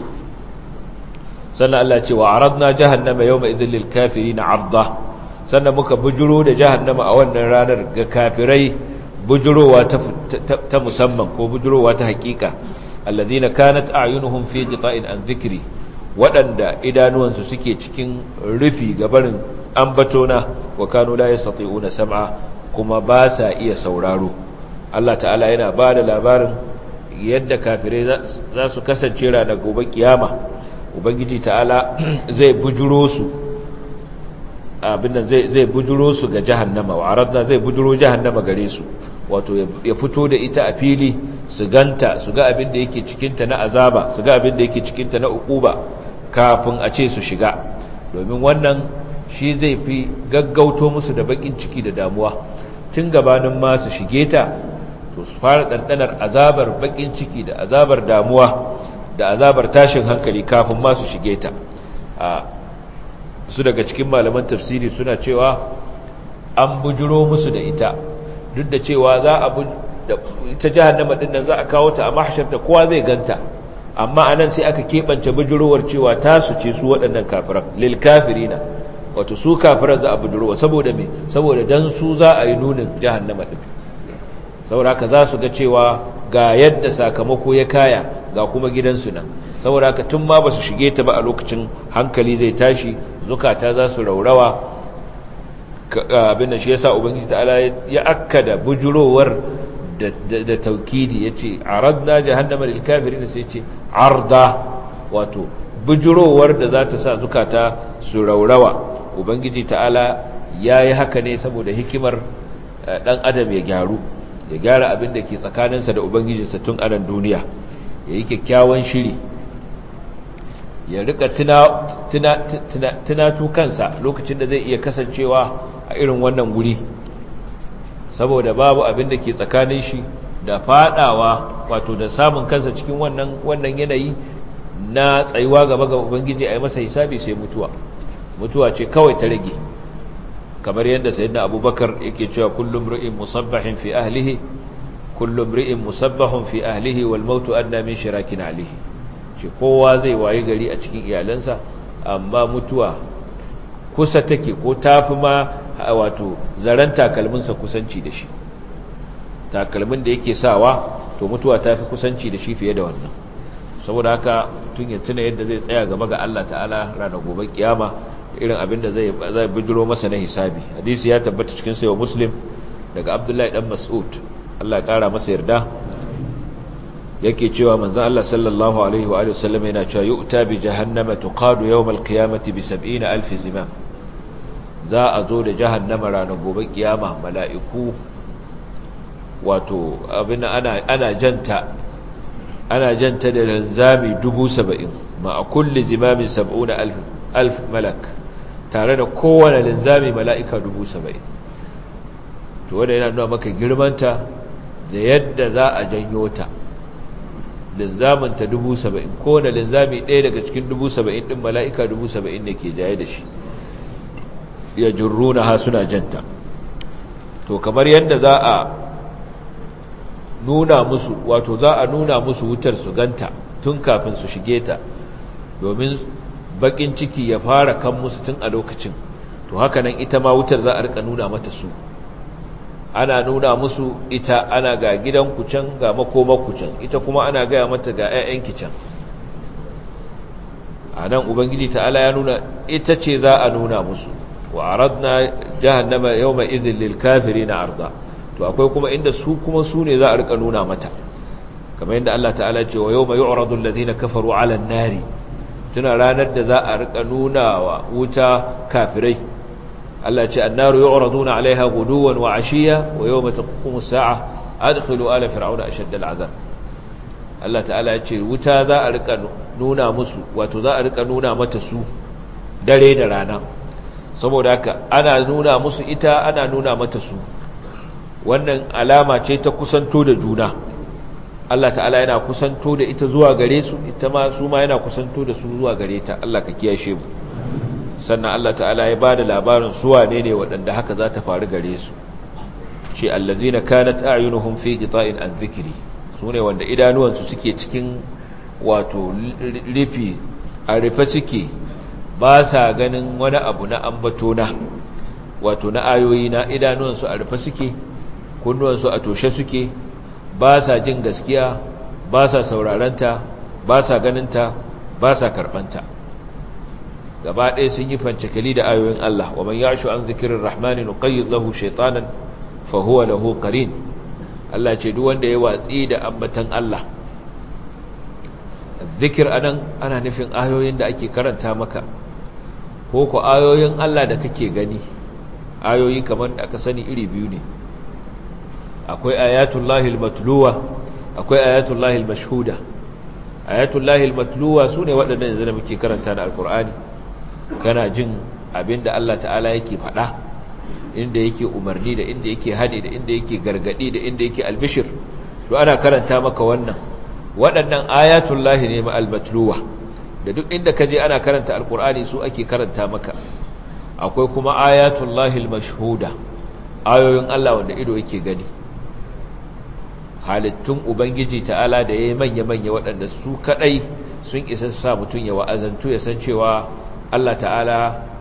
Sannan Allah ce wa aradna jahannama yawma idhil lil kafirin arda, sannan muka bujuro da jahannama a wannan ranar ga kafirai bujurowa ta, ta, ta musamman ko bujurowa ta hakika. Alladhina kanat a'yunuhum fi qita'in an dhikri, waɗanda idanuwansu suke cikin rufi gabarin ambatona, wa kanu la yastati'una sam'a, kuma ba sa iya sauraro. Allah ta'ala yana ba da labarin yadda kafirai za su kasance ranar gobe kiyama. Ubangiji ta'ala zai bujuro su abin nan zai zai bujuro su ga jahannama, wa aradna zai bujuro jahannama gare su, wato ya fito da ita a fili su ganta, su ga abin da yake cikinta na azaba, su ga abin da yake cikinta na uquba kafin a ce su shiga, domin wannan shi zai fi gaggauto musu da bakin ciki da damuwa tun gabanin ma su shige ta, to su fara ɗanɗanar azabar bakin ciki da azabar damuwa da azabar tashin hankali kafin ma su shige ta. a su daga cikin malaman tafsiri suna cewa an bujuro musu da ita, duk da cewa za a ita jahannama din nan za a kawo ta a mahshar da kowa zai ganta, amma anan sai aka keɓance bujurowar cewa tasu ce su waɗannan kafiran, lil kafirina, wato su kafiran za a bujurowa. Saboda me? saboda dan su za a yi nunin jahannama din, saboda haka za su ga cewa ga yadda sakamako ya kaya, ga kuma gidansu nan. Saboda haka tun ma ba su shige ta ba a lokacin hankali zai tashi, zukata za su raurawa. Abin da shi yasa ubangiji ta'ala ya akkada bujurowar da, da, da taukidi, yace aradna jahannama lil kafirin, sai yace arda, wato bujurowar da za ta sa zukata su raurawa. Ubangiji ta'ala yayi haka ne saboda hikimar dan adam ya gyaru, ya gyara abin da ke tsakaninsa da ubangijinsa tun a nan duniya, ya yi kyakkyawan shiri, ya rika tunatu kansa lokacin da zai iya kasancewa a irin wannan guri, saboda babu abin da ke tsakanin shi da fadawa, wato da samun kansa cikin wannan wannan yanayi na tsayuwa gaba ga ubangiji a yi masa hisabi, sai mutuwa. Mutuwa ce kawai ta rage, kamar yadda sayyidina abubakar yake cewa kullum ri'in musabbahin fi ahlihi kullum ri'in musabbahun fi ahlihi wal mautu adna min shirakin alihi. ce kowa zai waye gari a cikin iyalansa, amma mutuwa kusa take ko tafi ma wato zaren takalminsa kusanci da shi, takalmin da yake sawa to mutuwa tafi kusanci da shi fiye da wannan. saboda haka tun ya tuna yadda zai tsaya gaba ga Allah ta'ala ranar gobe kiyama irin abin da zai zai bijiro masa na hisabi. Hadisi ya tabbata cikin sahih Muslim daga Abdullahi dan Mas'ud, Allah ya kara masa yarda, yake cewa manzon Allah sallallahu alaihi wa alihi wasallam yana cewa yu'ta bi jahannama tuqadu yawm al-qiyamati bi sab'ina alf zimam. Za a zo da jahannama ranar gobe kiyama, mala'iku wato abin ana ana janta ana janta da linzami dubu saba'in, ma a kulli zimamin sab'una alf alf malak, tare da kowane linzami mala'ika dubu saba'in. To wanda yana nuna maka girmanta da yadda za a janyo ta. Linzaminta dubu saba'in, kowane linzami ɗaya daga cikin dubu saba'in ɗin mala'ika dubu saba'in ne ke jaye da shi, ya jirruna ha suna janta. To kamar yadda za a nuna musu, wato za a nuna musu wutar su ganta tun kafin su shige ta, domin bakin ciki ya fara kan musu tun a lokacin, to haka nan ita ma wutar za a rika nuna mata su. Ana nuna musu ita, ana ga gidanku can, ga makomarku can, ita kuma ana gaya mata ga 'ya'yanki can. A nan Ubangiji ta'ala ya nuna ita ce za a nuna musu, wa aradna jahannama yawma idhil lil kafirina arda. To akwai kuma inda su kuma su ne za a rika nuna mata, kamar yadda Allah ta'ala ce wa yawma yu'radu alladhina kafaru 'ala an-nari, tuna ranar da za a rika nuna wa wuta kafirai. Allah ce annaru yu'raduna 'alayha ghuduwan wa 'ashiyya wa yawma taqumu as-sa'a adkhilu ala fir'auna ashadda al-'adhab. Allah ta'ala ya ce wuta za a rika nuna musu, wato za a rika nuna mata su dare da rana. Saboda haka ana nuna musu ita, ana nuna mata su. Wannan alama ce ta kusanto da juna. Allah ta'ala yana kusanto da ita zuwa gare su, ita ma su ma yana kusanto da su zuwa gare ta. Allah ka kiyashe mu. Sannan Allah ta'ala ya bada labarin su wane ne waɗanda haka za ta faru gare su. Ce allazina kanat a'yunuhum fi qita'in an dhikri, sune wanda idanuwansu suke cikin wato rufi, a rufe suke, ba sa ganin wani abu na ambato na, wato na ayoyi na. Idanuwansu a rufe suke, kunnuwansu a toshe suke, ba sa jin gaskiya, ba sa sauraranta, ba sa ganinta, ba sa karɓanta. Gaba ɗaya sun yi fancakali da ayoyin Allah. Wa man ya'shu an dhikrir rahmani nuqayyid lahu shaytanan fa huwa lahu qarin. Allah ce duk wanda ya watsi da ambatan Allah. Zikir anan ana nufin ayoyin da ake karanta maka, ko ko ayoyin Allah da kake gani. Ayoyi kamar da aka sani iri biyu ne. Akwai ayatullahi al-matluwa, akwai ayatullahi al-mashhuda. Ayatullahi al-matluwa sune waɗannan yanzu da muke karanta na Al-Qur'ani. Kana jin abinda Allah ta'ala yake faɗa, inda yake umarni da inda yake hadi da inda yake gargadi da inda yake albishir, to ana karanta maka wannan. Waɗannan ayatullahi ne ma al-matluwa, da duk inda kaje ana karanta Al-Qur'ani su ake karanta maka. Akwai kuma ayatullahi al-mashhuda, ayoyin Allah wanda ido yake gani, halittun Ubangiji ta'ala da yayi manya-manya waɗanda su kadai sun isa su sa mutun ya wa'azantu, ya san cewa Allah ta'ala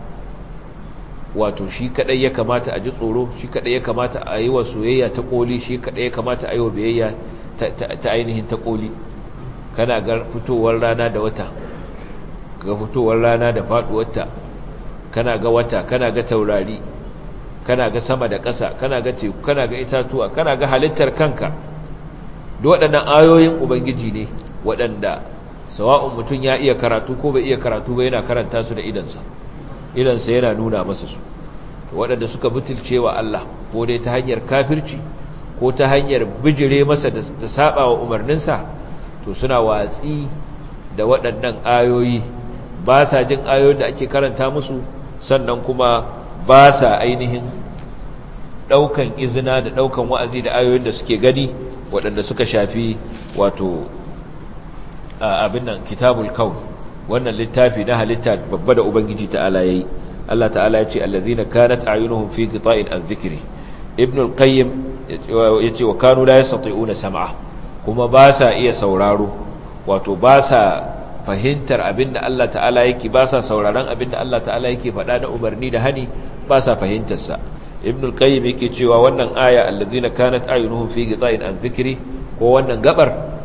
wato shi kadai ya kamata a ji tsoro, shi kadai ya kamata a yi wa soyayya ta koli, shi kadai ya kamata a yi wa biyayya ta ainihin ta koli. Kana ga fitowar rana da wata, ga fitowar rana da faduwarta, kana ga wata, kana ga taurari, kana ga sama da ƙasa, kana ga teku, kana ga itatuwa, kana ga halittar kanka. Duk waɗannan ayoyin Ubangiji ne waɗanda sawa'un mutum ya iya karatu ko bai iya karatu ba, yana karanta su da idansa. Idansa yana nuna masa su. Waɗanda suka butulce wa Allah, ko dai ta hanyar kafirci ko ta hanyar bijire masa da saba wa umarninsa, to suna watsi da waɗannan ayoyi, ba sa jin ayoyin da ake karanta musu, sannan kuma ba sa ainihin ɗaukan izina da ɗaukan wa'azi da ayoyin da suke gani, waɗanda suka shafi wato abin nan kitabul kaun, wannan littafi na halitta babba da Ubangiji ta'ala yayi. Allah ta'ala ya ce allazina kanat a'yunuhum fi qita'in an dhikri. Ibn al-Qayyim yace wa kanu la yastati'una sam'a, kuma ba sa iya sauraro, wato ba sa fahimtar abinda Allah ta'ala yake, ba sa sauraron abinda Allah ta'ala yake faɗa na umarni da hani, ba sa fahimtar sa. Ibn al-Qayyim yake cewa wannan aya allazina kanat a'yunuhum fi qita'in an dhikri, ko wannan gabar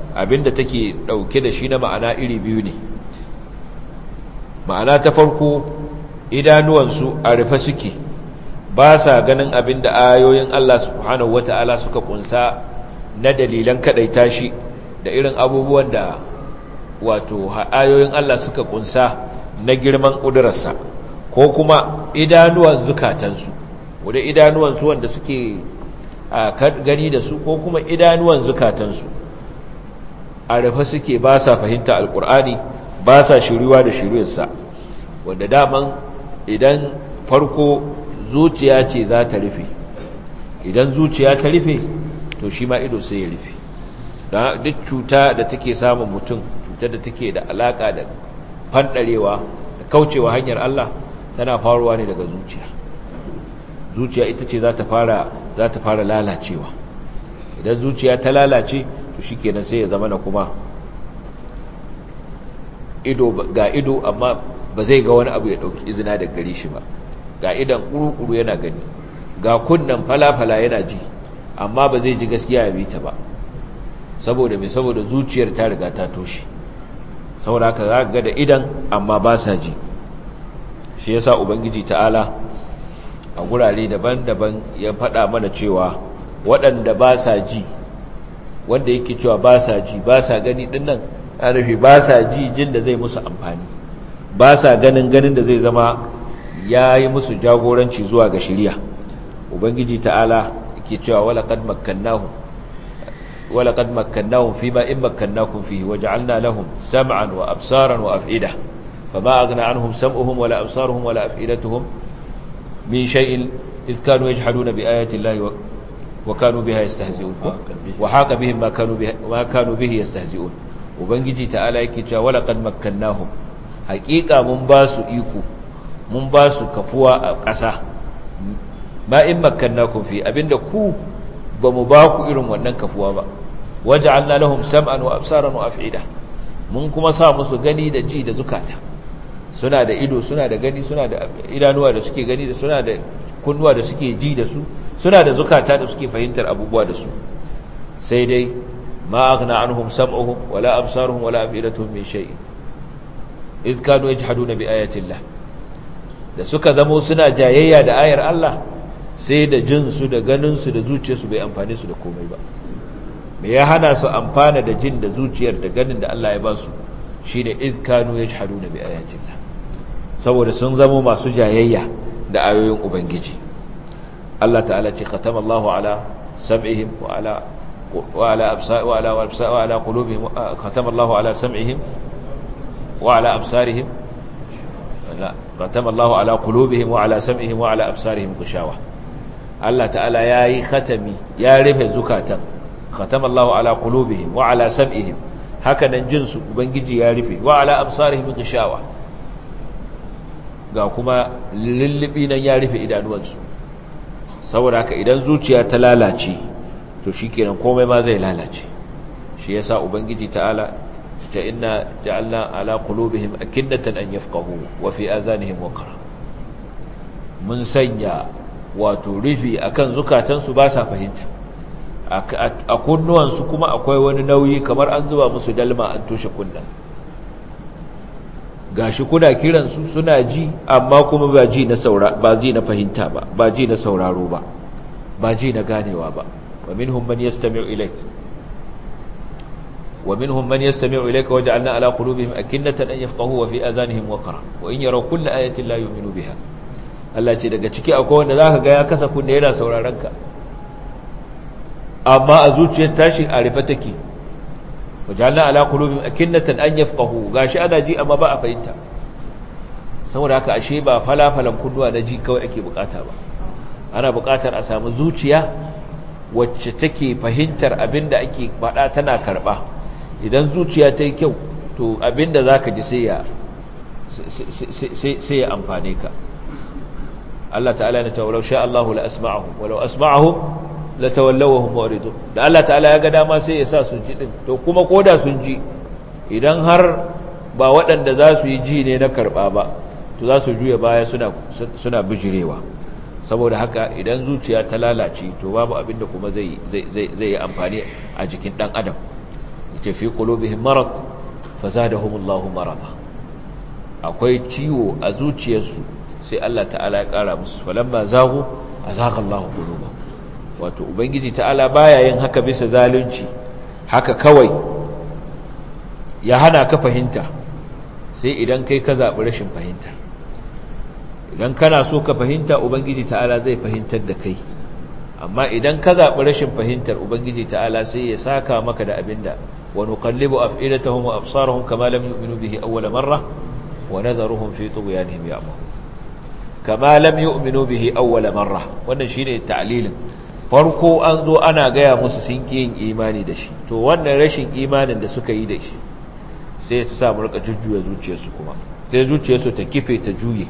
abinda take dauke da shi na ma'ana iri biyu ne. Ma'ana ta farko, idanuwansu a rufe suke, ba sa ganin abinda ayoyin Allah subhanahu wata'ala suka kunsa na dalilan kadaita shi da irin abubuwan da wato ayoyin Allah suka kunsa na girman ƙudurarsa, ko kuma idanuwan zukatansu, wadda idanuwansu wanda suke gani da su, ko kuma idanuwan zukatansu a rufe suke, ba sa fahimta alƙur'ani, ba sa shiriwa da shiriyarsa, wanda daman idan farko zuciya ce za ta rufe, idan zuciya ta rufe to shi ma ido sai ya rufe. don duk cuta da take samun mutum, cutar da take da alaka da fandarewa da kaucewa hanyar Allah, tana faruwa ne daga zuciya. Zuciya ita ce za ta fara za ta fara lalacewa. Idan zuciya ta lalace to shikenan sai ya zama na kuma ido ga ido amma ba zai ga wani abu ya dauki izina daga gare shi ba. Ga idan kuru-kuru yana gani, ga kunnan falafala yana ji, amma ba zai ji gaskiya ya bi ta ba. Saboda mai saboda zuciyar ta riga ta toshe. Saboda haka za ga da idan amma ba sa ji. Shi yasa ubangiji ta'ala a gurare daban-daban ya faɗa mana cewa waɗanda ba sa ji, wanda yake cewa ba sa ji ba sa gani dinnan, a rufe ba sa ji jin da zai musu amfani, ba sa ganin ganin da zai zama ya yi musu jagoranci zuwa ga shiriya. Ubangiji ta'ala yake cewa walaqad makkannahum walaqad makkannahum fima in makkannakum fihi waja'alna lahum sam'an wa absaran wa af'idah fama aghna anhum sam'uhum wala absaruhum wala af'idatuhum min shay'in idh kanu yajhaduna bi ayati llahi wa kanu biha yastahzi'un wa haqa bihim ma kanu bihi ma kanu bihi yastahzi'un. Ubangiji ta'ala yake cewa walaqad makkannahum, haqiqa mun ba su iko, mun ba su kafuwa a ƙasa, ma in makkannakum fi, abinda ku ba mu ba ku irin wannan kafuwa ba. Waja'alna lahum sam'an wa absaran wa af'ida, mun kuma sa musu gani da ji da zukata. Suna da ido, suna da gani, suna da idanuwa da suke gani da, suna da kunnuwa da suke ji da su, suna da zukata da suke fahimtar abubuwa da su. Sai dai ma aghna anhum sam'uhum wala absaruhum wala af'idatuhum min shay'in idh kanu yajhaduna bi ayati llah. Da suka zamo suna jayayya da ayar Allah, sai da jinsu da ganinsu da zuciyarsu bai amfane su da komai ba. Me ya hana su amfana da jin da zuciyar da ganin da Allah ya ba su? Shine idh kanu yajhaduna bi ayatillah, saboda sun zamo masu jayayya da ayoyin ubangiji. Allah ta'ala ce khatama Allahu ala sam'ihim wa ala wa ala absar wa ala absar wa ala qulubihim, khatama Allahu ala sam'ihim wa ala absarihim la khatama Allahu ala qulubihim wa ala sam'ihim wa ala absarihim ghishawa. Allah ta'ala yayi khatami, ya rufe zukatan. Khatama Allahu ala qulubihim wa ala sam'ihim, haka nan jinsu ubangiji ya rufe, wa ala absarihim ghishawa, ga kuma lullubi nan ya rufe idanuwansu. Saboda haka idan zuciya ta lalace to shikenan komai ma zai lalace. Shi yasa ubangiji ta'ala ta inna ja'alna ala qulubihim akinnatan an yafqahu wa fi adhanihim waqra, mun sanya wato rufi akan zukatansu ba sa fahimta, a kunnuwansu kuma akwai wani nauyi kamar an zuba musu dalma an toshe kunna. Gashi kuna kiransu suna ji, amma kuma ba ji na saura ba ji na fahimta ba, ba ji na sauraro ba, ba ji na ganewa ba. wa minhum man yastami'u ilayk wa minhum man yastami'u ilayka waja'alna ala qulubihim akinnatan an yafqahu wa fi adhanihim waqra wa in yaraw kulla ayatin la yu'minu biha. Allah ce daga ciki akwai wanda zaka ga ya kasa kunne yana sauraron ka, amma a zuciyar tashi a rufe take. waja'alna ala qulubihim akinnatan an yafqahu, gashi ana ji amma ba a fahimta. Saboda haka ashe ba falafalan kunnuwa na ji kawai ake bukata ba, ana bukatar a samu zuciya wacce take fahimtar abinda ake faɗa tana karɓa. Idan zuciya ta yi kyau to abinda zaka ji sai ya sai ya amfane ka. Allah ta'ala ya ce walau sha Allahu la asma'ahum walau asma'ahum la tawallaw wa hum muridun. Da Allah ta'ala ya ga dama sai ya sa su ji din, to kuma koda sun ji, idan har ba waɗanda za su yi ji ne na karɓa ba, to za su juya baya suna suna bijirewa. Saboda haka idan zuciya ta lalace to babu abinda kuma zai zai zai yi amfani a jikin dan adam. yace fi qulubihim marad fazadahumullahu marada, akwai ciwo a zuciyarsu sai Allah ta'ala ya kara musu, falamma zaghu azagha Allahu qulubahum. Wato ubangiji ta'ala baya yin haka bisa zalunci haka kawai ya hana ka fahimta, sai idan kai ka zabi rashin fahimta. Idan kana so ka fahimta, ubangiji ta'ala zai fahimtar da kai, amma idan ka zabi rashin fahimtar, ubangiji ta'ala sai ya saka maka da abinda wa nuqallibu af'ilatahum wa absarahum kama lam yu'minu bihi awwal marra wa nadharuhum fi tughyanihim ya'mahun. Kama lam yu'minu bihi awwal marra, wannan shine ta'lilin. Farko an zo ana gaya musu sun ki yin imani da shi, to wannan rashin imanin da suka yi da shi sai su sa mu rika jujjuya zuciyarsu, kuma sai zuciyarsu ta kife ta juye,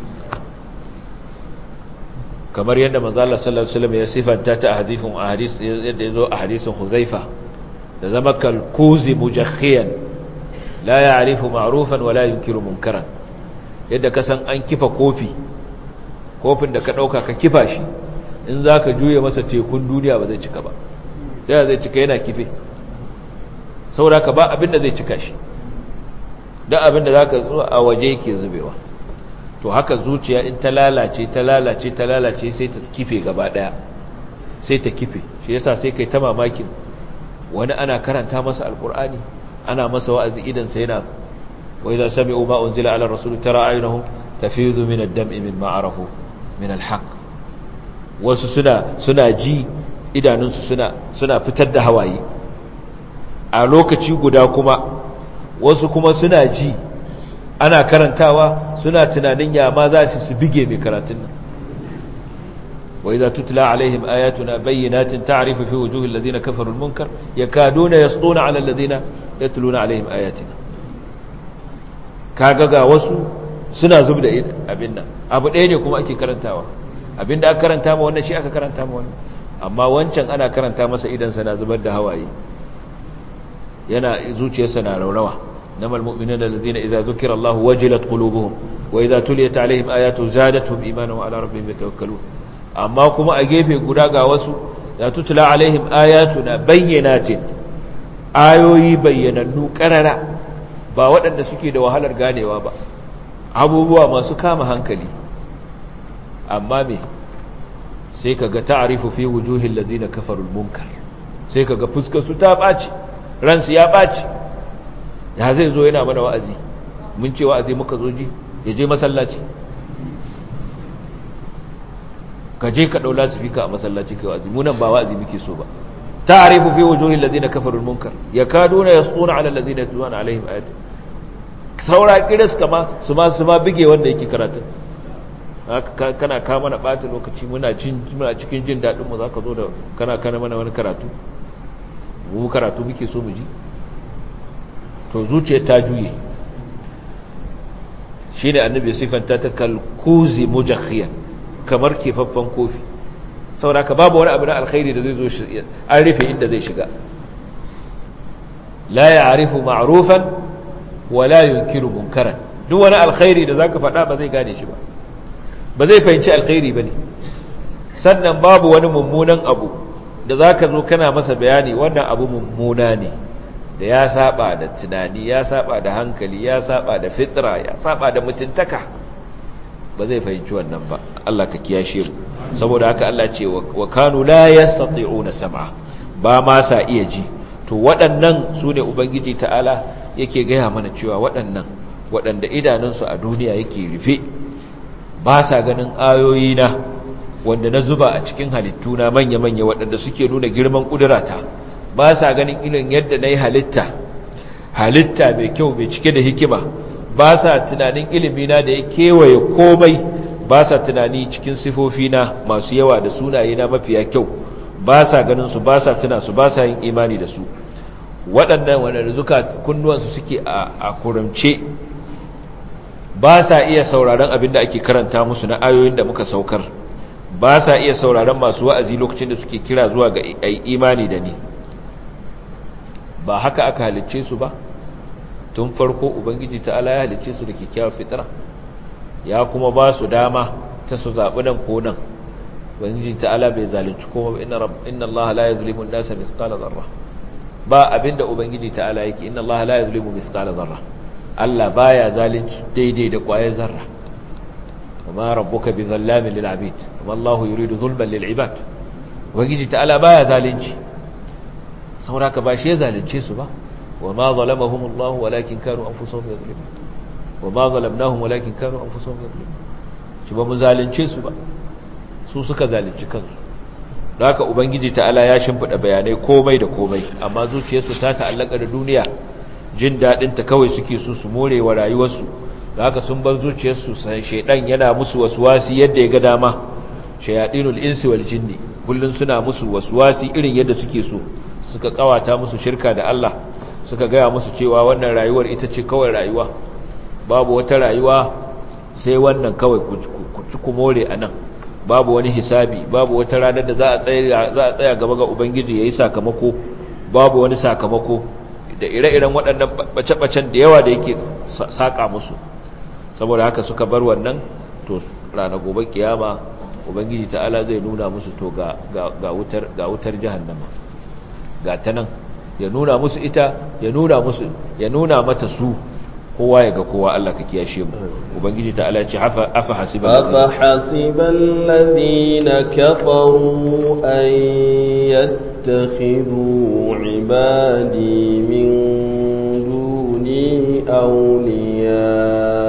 kamar yadda manzo Allah sallallahu alaihi wasallam ya sifanta ta a hadisin ahadith yadda yazo a hadisin Huzaifa, da zama kalkuzi mujakhiyan la ya'rifu ma'rufan wa la yunkiru munkaran. Yadda ka san an kifa kofi, kofin da ka dauka ka kifa shi, in zaka juye masa tekun duniya ba zai cika ba, sai zai cika yana kife, saboda ka ba abinda zai cika shi, dan abinda zaka zo a waje yake zubewa. To haka zuciya in ta lalace ta lalace ta lalace sai ta kife gaba daya, sai ta kife. Shi yasa sai kai ta mamakin wani ana karanta masa alqur'ani, ana masa wa'azi, idan sai yana wa idza sami'u ma unzila ala rasul tara ayunahum tafizu min ad-dam'i mimma arafu min al-haqq. Wasu suna suna ji, idanunsu suna suna fitar da hawaye, a lokaci guda kuma wasu kuma suna ji ana karantawa suna tunanin ya ma za su bige mai karatun nan. wa idza tutla alaihim ayatuna bayyinatin ta'rifu fi wujuhil ladina kafaru al-munkar yakaduna yasduna ala alladhina yatluna alaihim ayatina. kaga ga wasu suna zubda abin nan, abu ɗaya ne kuma ake karantawa, abinda aka karanta ma wannan shi aka karanta ma wannan, amma wancan ana karanta masa idan sa na zubar da hawaye, yana zuciyarsa na raurawa. إنما المؤمنون الذين إذا ذكر الله وجلت قلوبهم وإذا تليت عليهم آياته زادتهم إيمانا وعلى ربهم يتوكلون. أما كما أجيب قراءة وسو لا تتلى عليهم آياتنا بينات آيوي بيننو كرنا ba waɗanda suke da wahalar ganewa ba, abubuwa masu kama hankali, amma me sai kaga ta'rifu fi wujuhil ladina kafaru al-munkar, sai kaga fuskar su ta baci, ransu ya baci. Ya zai zo yana mana wa'azi, mun ce wa'azi muka zo ji, ya je masallaci, ka je ka ɗaula su fika a masallaci kai wa'azi, munan ba wa'azi muke so ba. ta'rifu fi wujuhil ladina kafaru al-munkar yakaduna yasquna ala alladhina yatluna alaihim ayati. saura kiris kama su ma su ma bige wanda yake karatun, kana ka mana bata lokaci, muna jin muna cikin jin dadin mu zaka zo da kana kana mana wani karatu, mu karatu muke so mu ji. To zuciya ta juye, shi ne annabi sifanta ta kalkuzi mujakhiyan, kamar kefaffen kofi, saboda ka babu wani abu na alkhairi da zai zo an rufe inda zai shiga. la ya'rifu ma'rufan wa la yunkiru munkaran, duk wani alkhairi da zaka faɗa ba zai gane shi ba, ba zai fahimci alkhairi bane. Sannan babu wani mummunan abu da zaka zo kana masa bayani wannan abu mummuna ne, da ya saba da tunani, ya saba da hankali, ya saba da fitra, ya saba da mutuntaka, ba zai fahimci wannan ba. Allah ka kiyashe mu. Saboda haka Allah ce wa kanu la yastati'una sam'a, ba ma sa iya ji. To waɗannan su ne ubangiji ta'ala yake gaya mana cewa waɗannan waɗanda idanunsu a duniya yake rufe, ba sa ganin ayoyi na wanda na zuba a cikin halittuna manya-manya waɗanda suke nuna girman ƙudurata, ba sa ganin irin yadda na yi halitta halitta mai kyau mai cike da hikima, ba sa tunanin ilimina da ya kewaye komai, ba sa tunani cikin sifofina masu yawa da sunayena mafiya kyau, ba sa ganin su, ba sa tuna su, ba sa yin imani da su. Waɗannan waɗanda zuka kunnuwansu suke a kuramce, ba sa iya sauraron abin da ake karanta musu na ayoyin da muka saukar, ba sa iya sauraron masu wa'azi lokacin da suke kira zuwa ga imani da ni. Ba haka aka halicce su ba tun farko. Ubangiji ta'ala ya halicce su da kyakkyawar fitra, ya kuma ba su dama ta su zaɓi nan ko nan. Ubangiji ta'ala bai zalunci kuma ba, inna rabb inna Allah la yuzlimu an-nasa mithqala dharra. ba abinda ubangiji ta'ala yake inna allaha la yuzlimu mithqala dharra Allah baya zalunci daidai da kwayar zarra wama rabbuka bizallamin lil abid wama Allahu yuridu zulman lil ibad ubangiji ta'ala baya zalunci saboda ka ba shi zalunce su ba wama zalamahum Allah walakin kanu anfusahum yuzlimun wama zalamnahum walakin kanu anfusahum yuzlimun shi ba mu zalunce su ba su suka zalunci kansu da haka ubangiji ta'ala ya shimfida bayanai komai da komai amma zuciyarsu ta ta'allaka da duniya jin dadin ta kawai suke so su more wa rayuwarsu da haka sun bar zuciyarsu sai shedan yana musu waswasi yadda ya ga dama shayadinul insi wal jinni kullun suna musu waswasi irin yadda suke so suka kawata musu shirka da Allah suka gaya musu cewa wannan rayuwar ita ce kawai rayuwa babu wata rayuwa sai wannan kawai ku ci ku more anan babu wani hisabi babu wata ranar da za a tsaya za a tsaya gaba ga ubangiji yayi sakamako babu wani sakamako da ire-iren waɗannan bace-bacen da yawa da yake saka musu saboda haka suka bar wannan to ranar gobe kiyama ubangiji ta'ala zai nuna musu to ga ga wutar ga wutar jahannama ga ta nan ya nuna musu ita ya nuna musu ya nuna mata su kowa ya ga kowa Allah ka kiyashe mu ubangiji ta'ala ce afa afa hasiban afa hasiban ladina kafaru an yattakhidhu ibadi min duni awliya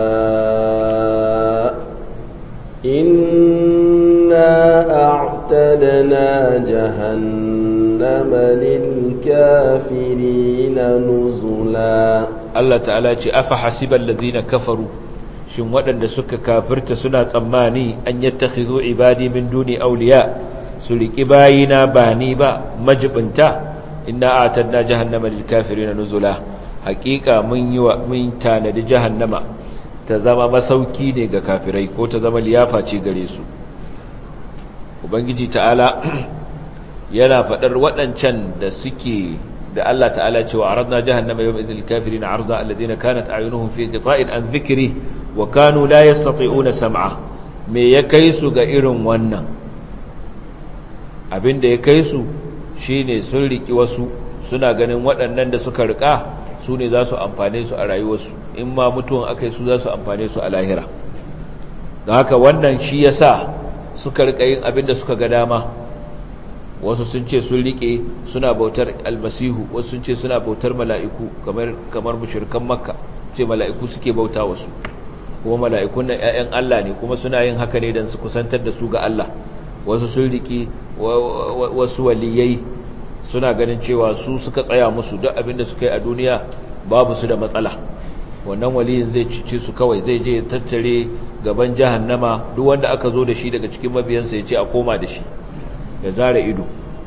inna a'tadna jahannama lil kafirina nuzula Allah ta'ala ce afa hasiban ladina kafaru shin waɗanda suka kafirta suna tsammani an yattakhidhu ibadi min duni awliya su riki bayina ba ni ba majibinta inna a'tadna jahannama lil kafirin nuzula haqiqa mun yi wa mun tanadi jahannama ta zama masauki ne ga kafirai ko ta zama liyafa ce gare su ubangiji ta'ala yana fadar waɗancan da suke da Allah ta'ala cewa aradna jahannama yawma idhil kafirin arda alladhina kanat a'yunuhum fi qita'in an dhikri wa kanu la yastati'una sam'a me ya kai su ga irin wannan abinda ya kai su shine sun riki wasu suna ganin waɗannan da suka rika su ne za su amfane su a rayuwarsu in ma mutuwan akai su za su amfane su a lahira don haka wannan shi yasa suka rika yin abinda suka ga dama wasu sun ce sun rike suna bautar almasihu wasu sun ce suna bautar mala'iku kamar kamar mushrikan makka ce mala'iku suke bauta wasu kuma mala'ikun nan ƴaƴan Allah ne kuma suna yin haka ne dan su kusantar da su ga Allah wasu sun rike wasu waliyai suna ganin cewa su suka tsaya musu duk abinda suka yi a duniya babu su da matsala wannan waliyin zai cice su kawai zai je tattare gaban jahannama duk wanda aka zo da shi daga cikin mabiyansa ya ce a koma da shi ya zare ido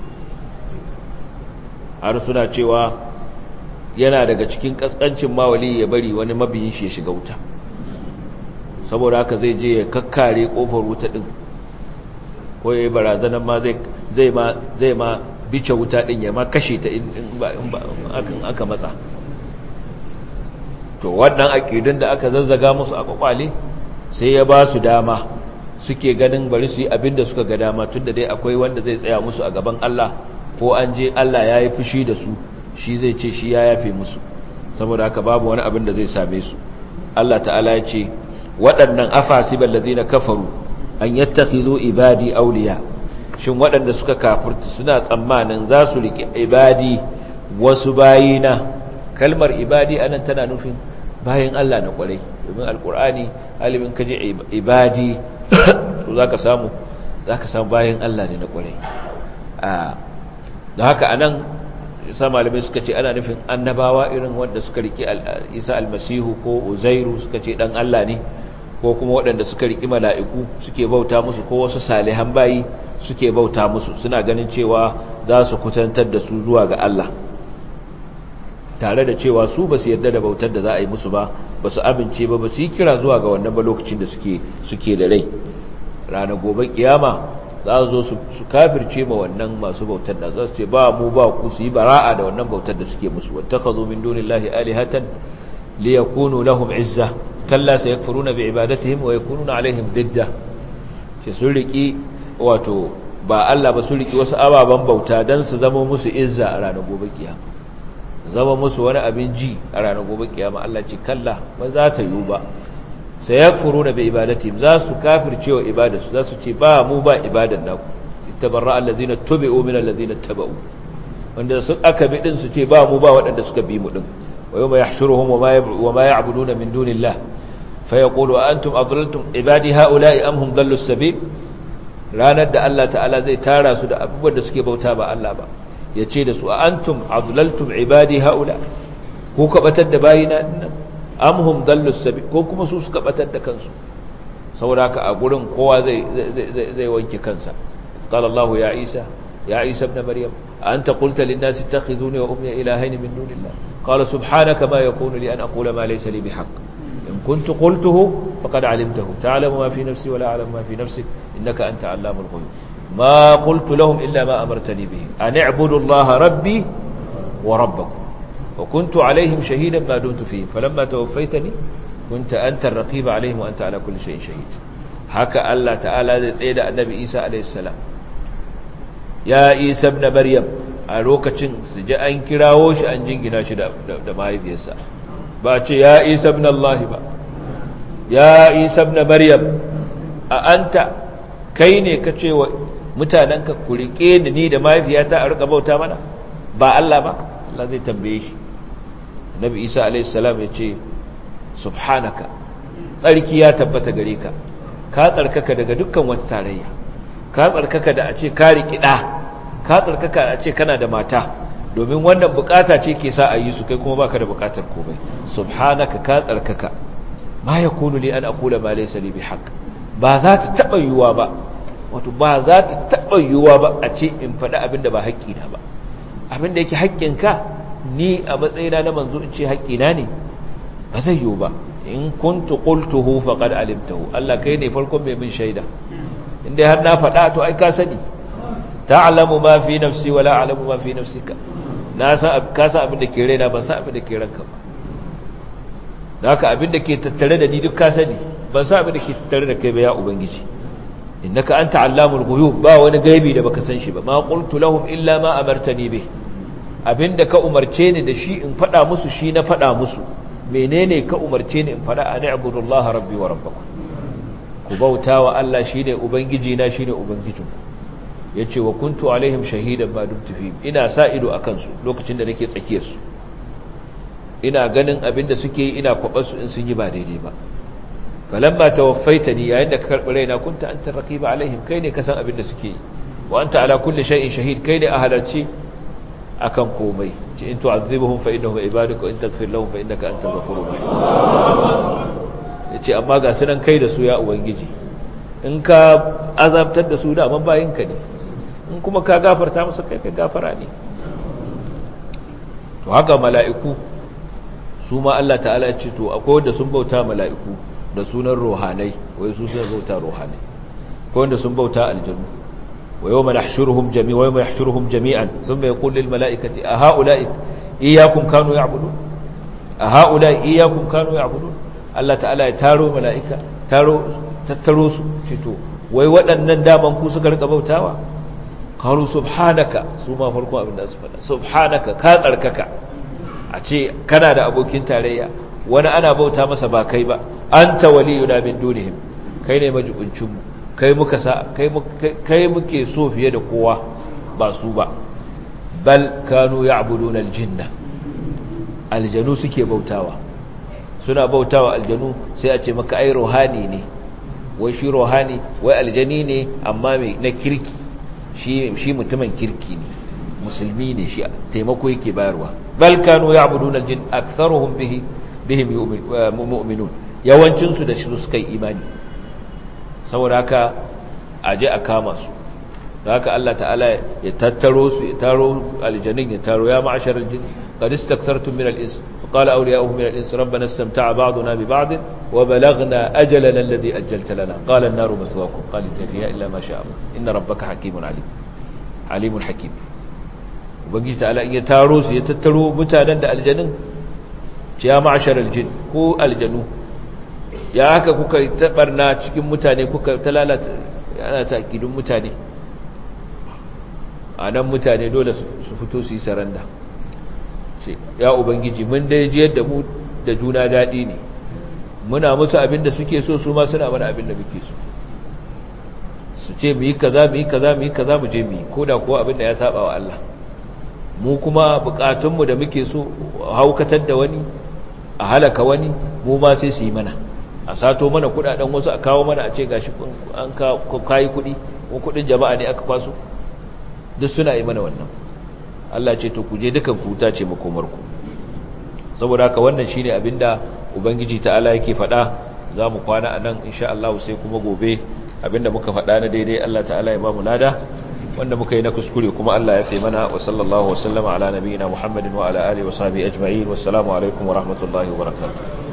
har suna cewa yana daga cikin kaskancin mawali ya bari wani mabiyin shi ya shiga wuta saboda haka zai je ya kakkare kofar wuta din ko yayi barazanan ma zai zai ma zai ma bice wuta din ya ma kashe ta in akan aka matsa to wannan aqidun da aka zazzaga musu a kwakwale sai ya ba su dama suke ganin bari su yi abin da suka ga dama tunda dai akwai wanda zai tsaya musu a gaban Allah ko an je Allah ya yi fushi da su shi zai ce shi ya yafe musu saboda haka babu wani abin da zai same su Allah ta'ala ya ce waɗannan afasibal ladina kafaru an yattakhidhu ibadi awliya shin waɗanda suka kafirta suna tsammanin za su riƙe ibadi wasu bayina kalmar ibadi anan tana nufin bayin Allah na kwarai domin alkur'ani alimin kaje ibadi to zaka samu zaka samu bayin Allah ne na kwarai a da haka anan sa malamai suka ce ana nufin annabawa irin wanda suka riki Isa almasihu ko Uzairu suka ce dan Allah ne ko kuma waɗanda suka riki mala'iku suke bauta musu ko wasu salihan bayi suke bauta musu suna ganin cewa za su kutantar da su zuwa ga Allah tare da cewa su ba su yarda da bautar da za a yi musu ba ba su amince ba ba su yi kira zuwa ga wannan ba lokacin da suke suke da rai ranar gobe kiyama za su zo su kafirce ma wannan masu bautar da za su ce ba mu ba ku su yi bara'a da wannan bautar da suke musu wattakhadhu min dunillahi alihatan liyakunu lahum izza kalla sayakfuruna bi ibadatihim wa yakununa alaihim didda ce sun riki wato ba Allah ba su riki wasu ababan bauta dan su zama musu izza a ranar gobe kiyama zama musu wani abin ji a ranar gobe kiyama Allah ce kalla ba za ta yiwu ba sayakfuruna bi ibadatihim za su kafircewa ibadarsu za su ce ba mu ba ibadan naku ittabarra allazina tubi'u min allazina tabau wanda su aka bi din su ce ba mu ba waɗanda suka bi mu din wa yawma yahshuruhum wa ma ya'buduna min dunillah fa yaqulu a antum adlaltum ibadi haula'i am hum dallu as-sabil ranar da Allah ta'ala zai tara su da abubuwan da suke bauta ba Allah ba yace da su a antum adlaltum ibadi haula ko ka batar da bayina dinnan am hum dallu as-sabil ko kuma su suka batar da kansu saboda haka a gurin kowa zai zai wanke kansa qala Allah ya Isa ya Isa ibn Maryam anta qulta lin-nasi ittakhidhuni wa ummi ilahayn min dunillah qala subhanaka ma yakunu li an aqula ma laysa li bihaqq in kuntu qultuhu faqad alimtahu ta'lamu ma fi nafsi wa la a'lamu ma fi nafsik innaka anta 'allamul ghuyub ma qultu lahum illa ma amartani bihi an i'budu Allah rabbi wa rabbakum وكنت عليهم شهيدا ما دمت فيهم فلما توفيتني كنت أنت الرقيب عليهم وأنت على كل شيء شهيد حكى الله تعالى سيد النبي عيسى عليه السلام يا عيسى ابن مريم a lokacin su ji an kirawo shi an jingina shi da mahaifiyarsa ba ce ya Isa ibn Allah ba ya Isa ibn Maryam a anta kai ne ka ce wa mutanenka ku rike ni da mahaifiyata a rika bauta mana ba Allah ba Allah zai tambaye shi Nabi Isa alayhi salam ya ce subhanaka tsarki ya tabbata gare ka ka tsarkaka daga dukkan wata tarayya ka tsarkaka da a ce ka riki da ka tsarkaka da a ce kana da mata domin wannan bukata ce ke sa a yi su kai kuma baka da bukatar komai subhanaka ka tsarkaka ma yakunu li an aqula ma laysa li bihaq ba za ta taba yuwa ba wato ba za ta taba yuwa ba a ce in faɗi abinda ba haƙƙi na ba abinda yake haƙƙinka ni a matsayina na manzo in ce haƙƙina ne ba zai yiwu ba in kuntu qultuhu faqad alimtahu Allah kai ne farkon mai min shaida inda har na faɗa to ai ka sani ta'lamu ma fi nafsi wa la a'lamu ma fi nafsika na san ka san abin da ke raina ban san abin da ke ranka ba haka abin da ke tattare da ni duk ka sani ban san abin da ke tattare da kai ba ya ubangiji innaka anta allamul ghuyub ba wani gaibi da baka san shi ba ma qultu lahum illa ma amartani bih abinda ka umarce ni da shi in fada musu shi na fada musu menene ka umarce ni in fada an ibudullaha rabbi wa rabbakum ku bautawa Allah shine ubangiji na shine ubangijin yace wa kuntu alaihim shahidan ma dumtu fi ina sa ido akan su lokacin da nake tsakiyar su ina ganin abinda suke yi ina kwabar su in sun yi ba daidai ba falamma tawaffaitani yayin da ka karbi raina kunta anta raqiba alaihim kai ne ka san abinda suke yi wa anta ala kulli shay'in shahid kai ne a halarci akan komai ce in tu'azzibuhum fa innahum ibaduka in taghfir lahum fa innaka antal ghafurur rahim yace amma ga sunan kai da su ya ubangiji in ka azabtar da su da amma bayinka ne in kuma ka gafarta musu kai kai gafara ne to haka mala'iku su ma Allah ta'ala ya ce to akwai wanda sun bauta mala'iku da sunan ruhanai wai su sun bauta ruhanai akwai wanda sun bauta aljannu ويوم نحشرهم جميعا ويوم يحشرهم جميعا ثم يقول للملائكة أهؤلاء إياكم كانوا يعبدون أهؤلاء إياكم كانوا يعبدون الله تعالى يتارو ملائكة تارو تتروس تتو ويوأن دامن كوسك لك بوتاوا قالوا سبحانك سوما فرقوا من الناس سبحانك كاثركك أتي كان هذا أبو كنت عليا وأنا أنا بوتا مسبا كيبا أنت ولينا من دونهم كين مجئ شم kai muka sa kai kai muke so fiye da kowa ba su ba bal kanu ya'buduna aljinna aljanu suke bautawa suna bautawa aljanu sai a ce maka ai ruhani ne wai shi ruhani wai aljani ne amma mai na kirki shi shi mutumin kirki ne musulmi ne shi taimako yake bayarwa bal kanu ya'buduna aljin aktharuhum bihi bihim mu'minun yawancin su da shi suka yi imani saboda haka aje a kama su da haka Allah ta'ala ya tattaro su ya taro aljannin ya taro ya ma'ashar aljin qad istakthartum min al-ins faqala awliya'uhum min al-ins rabbana istamta'a ba'duna bi ba'd wa balaghna ajalana alladhi ajjalta lana qala an-naru mathwaakum khalidina fiha illa ma sha'a inna rabbaka hakimun alim alimun hakim ubangiji ta'ala ya taro su ya tattaro mutanen da aljannin ya ma'ashar aljin ko aljanu ya haka kuka tabarna cikin mutane kuka talalata yana ta akidun mutane a nan mutane dole su fito su yi saranda ce ya ubangiji mun dai jiyar da mu da juna daɗi ne, muna musu abin da suke so, su ma suna mana abin da muke so, su ce mu yi kaza mu yi kaza mu yi kaza mu je mu yi, ko da kuwa abin da ya saba wa Allah. Mu kuma bukatunmu da muke so haukatar da wani, a halaka wani, mu ma sai su yi mana, a sato mana kudaden wasu a kawo mana a ce gashi an kayi kudi ko kudin jama'a ne aka kwaso, duk suna yi mana wannan. Allah ce to ku je dukan ku ta ce makomarku. Saboda haka wannan shine abinda ubangiji ta'ala yake faɗa. Za mu kwana a nan insha Allah, sai kuma gobe abinda muka faɗa na daidai Allah ta'ala ya ba mu lada, wanda muka yi na kuskure kuma Allah ya fi mana. Wa sallallahu wa sallama ala nabiyyina Muhammadin wa ala alihi wa sahbihi ajma'in. Wassalamu alaikum wa rahmatullahi wa barakatuh.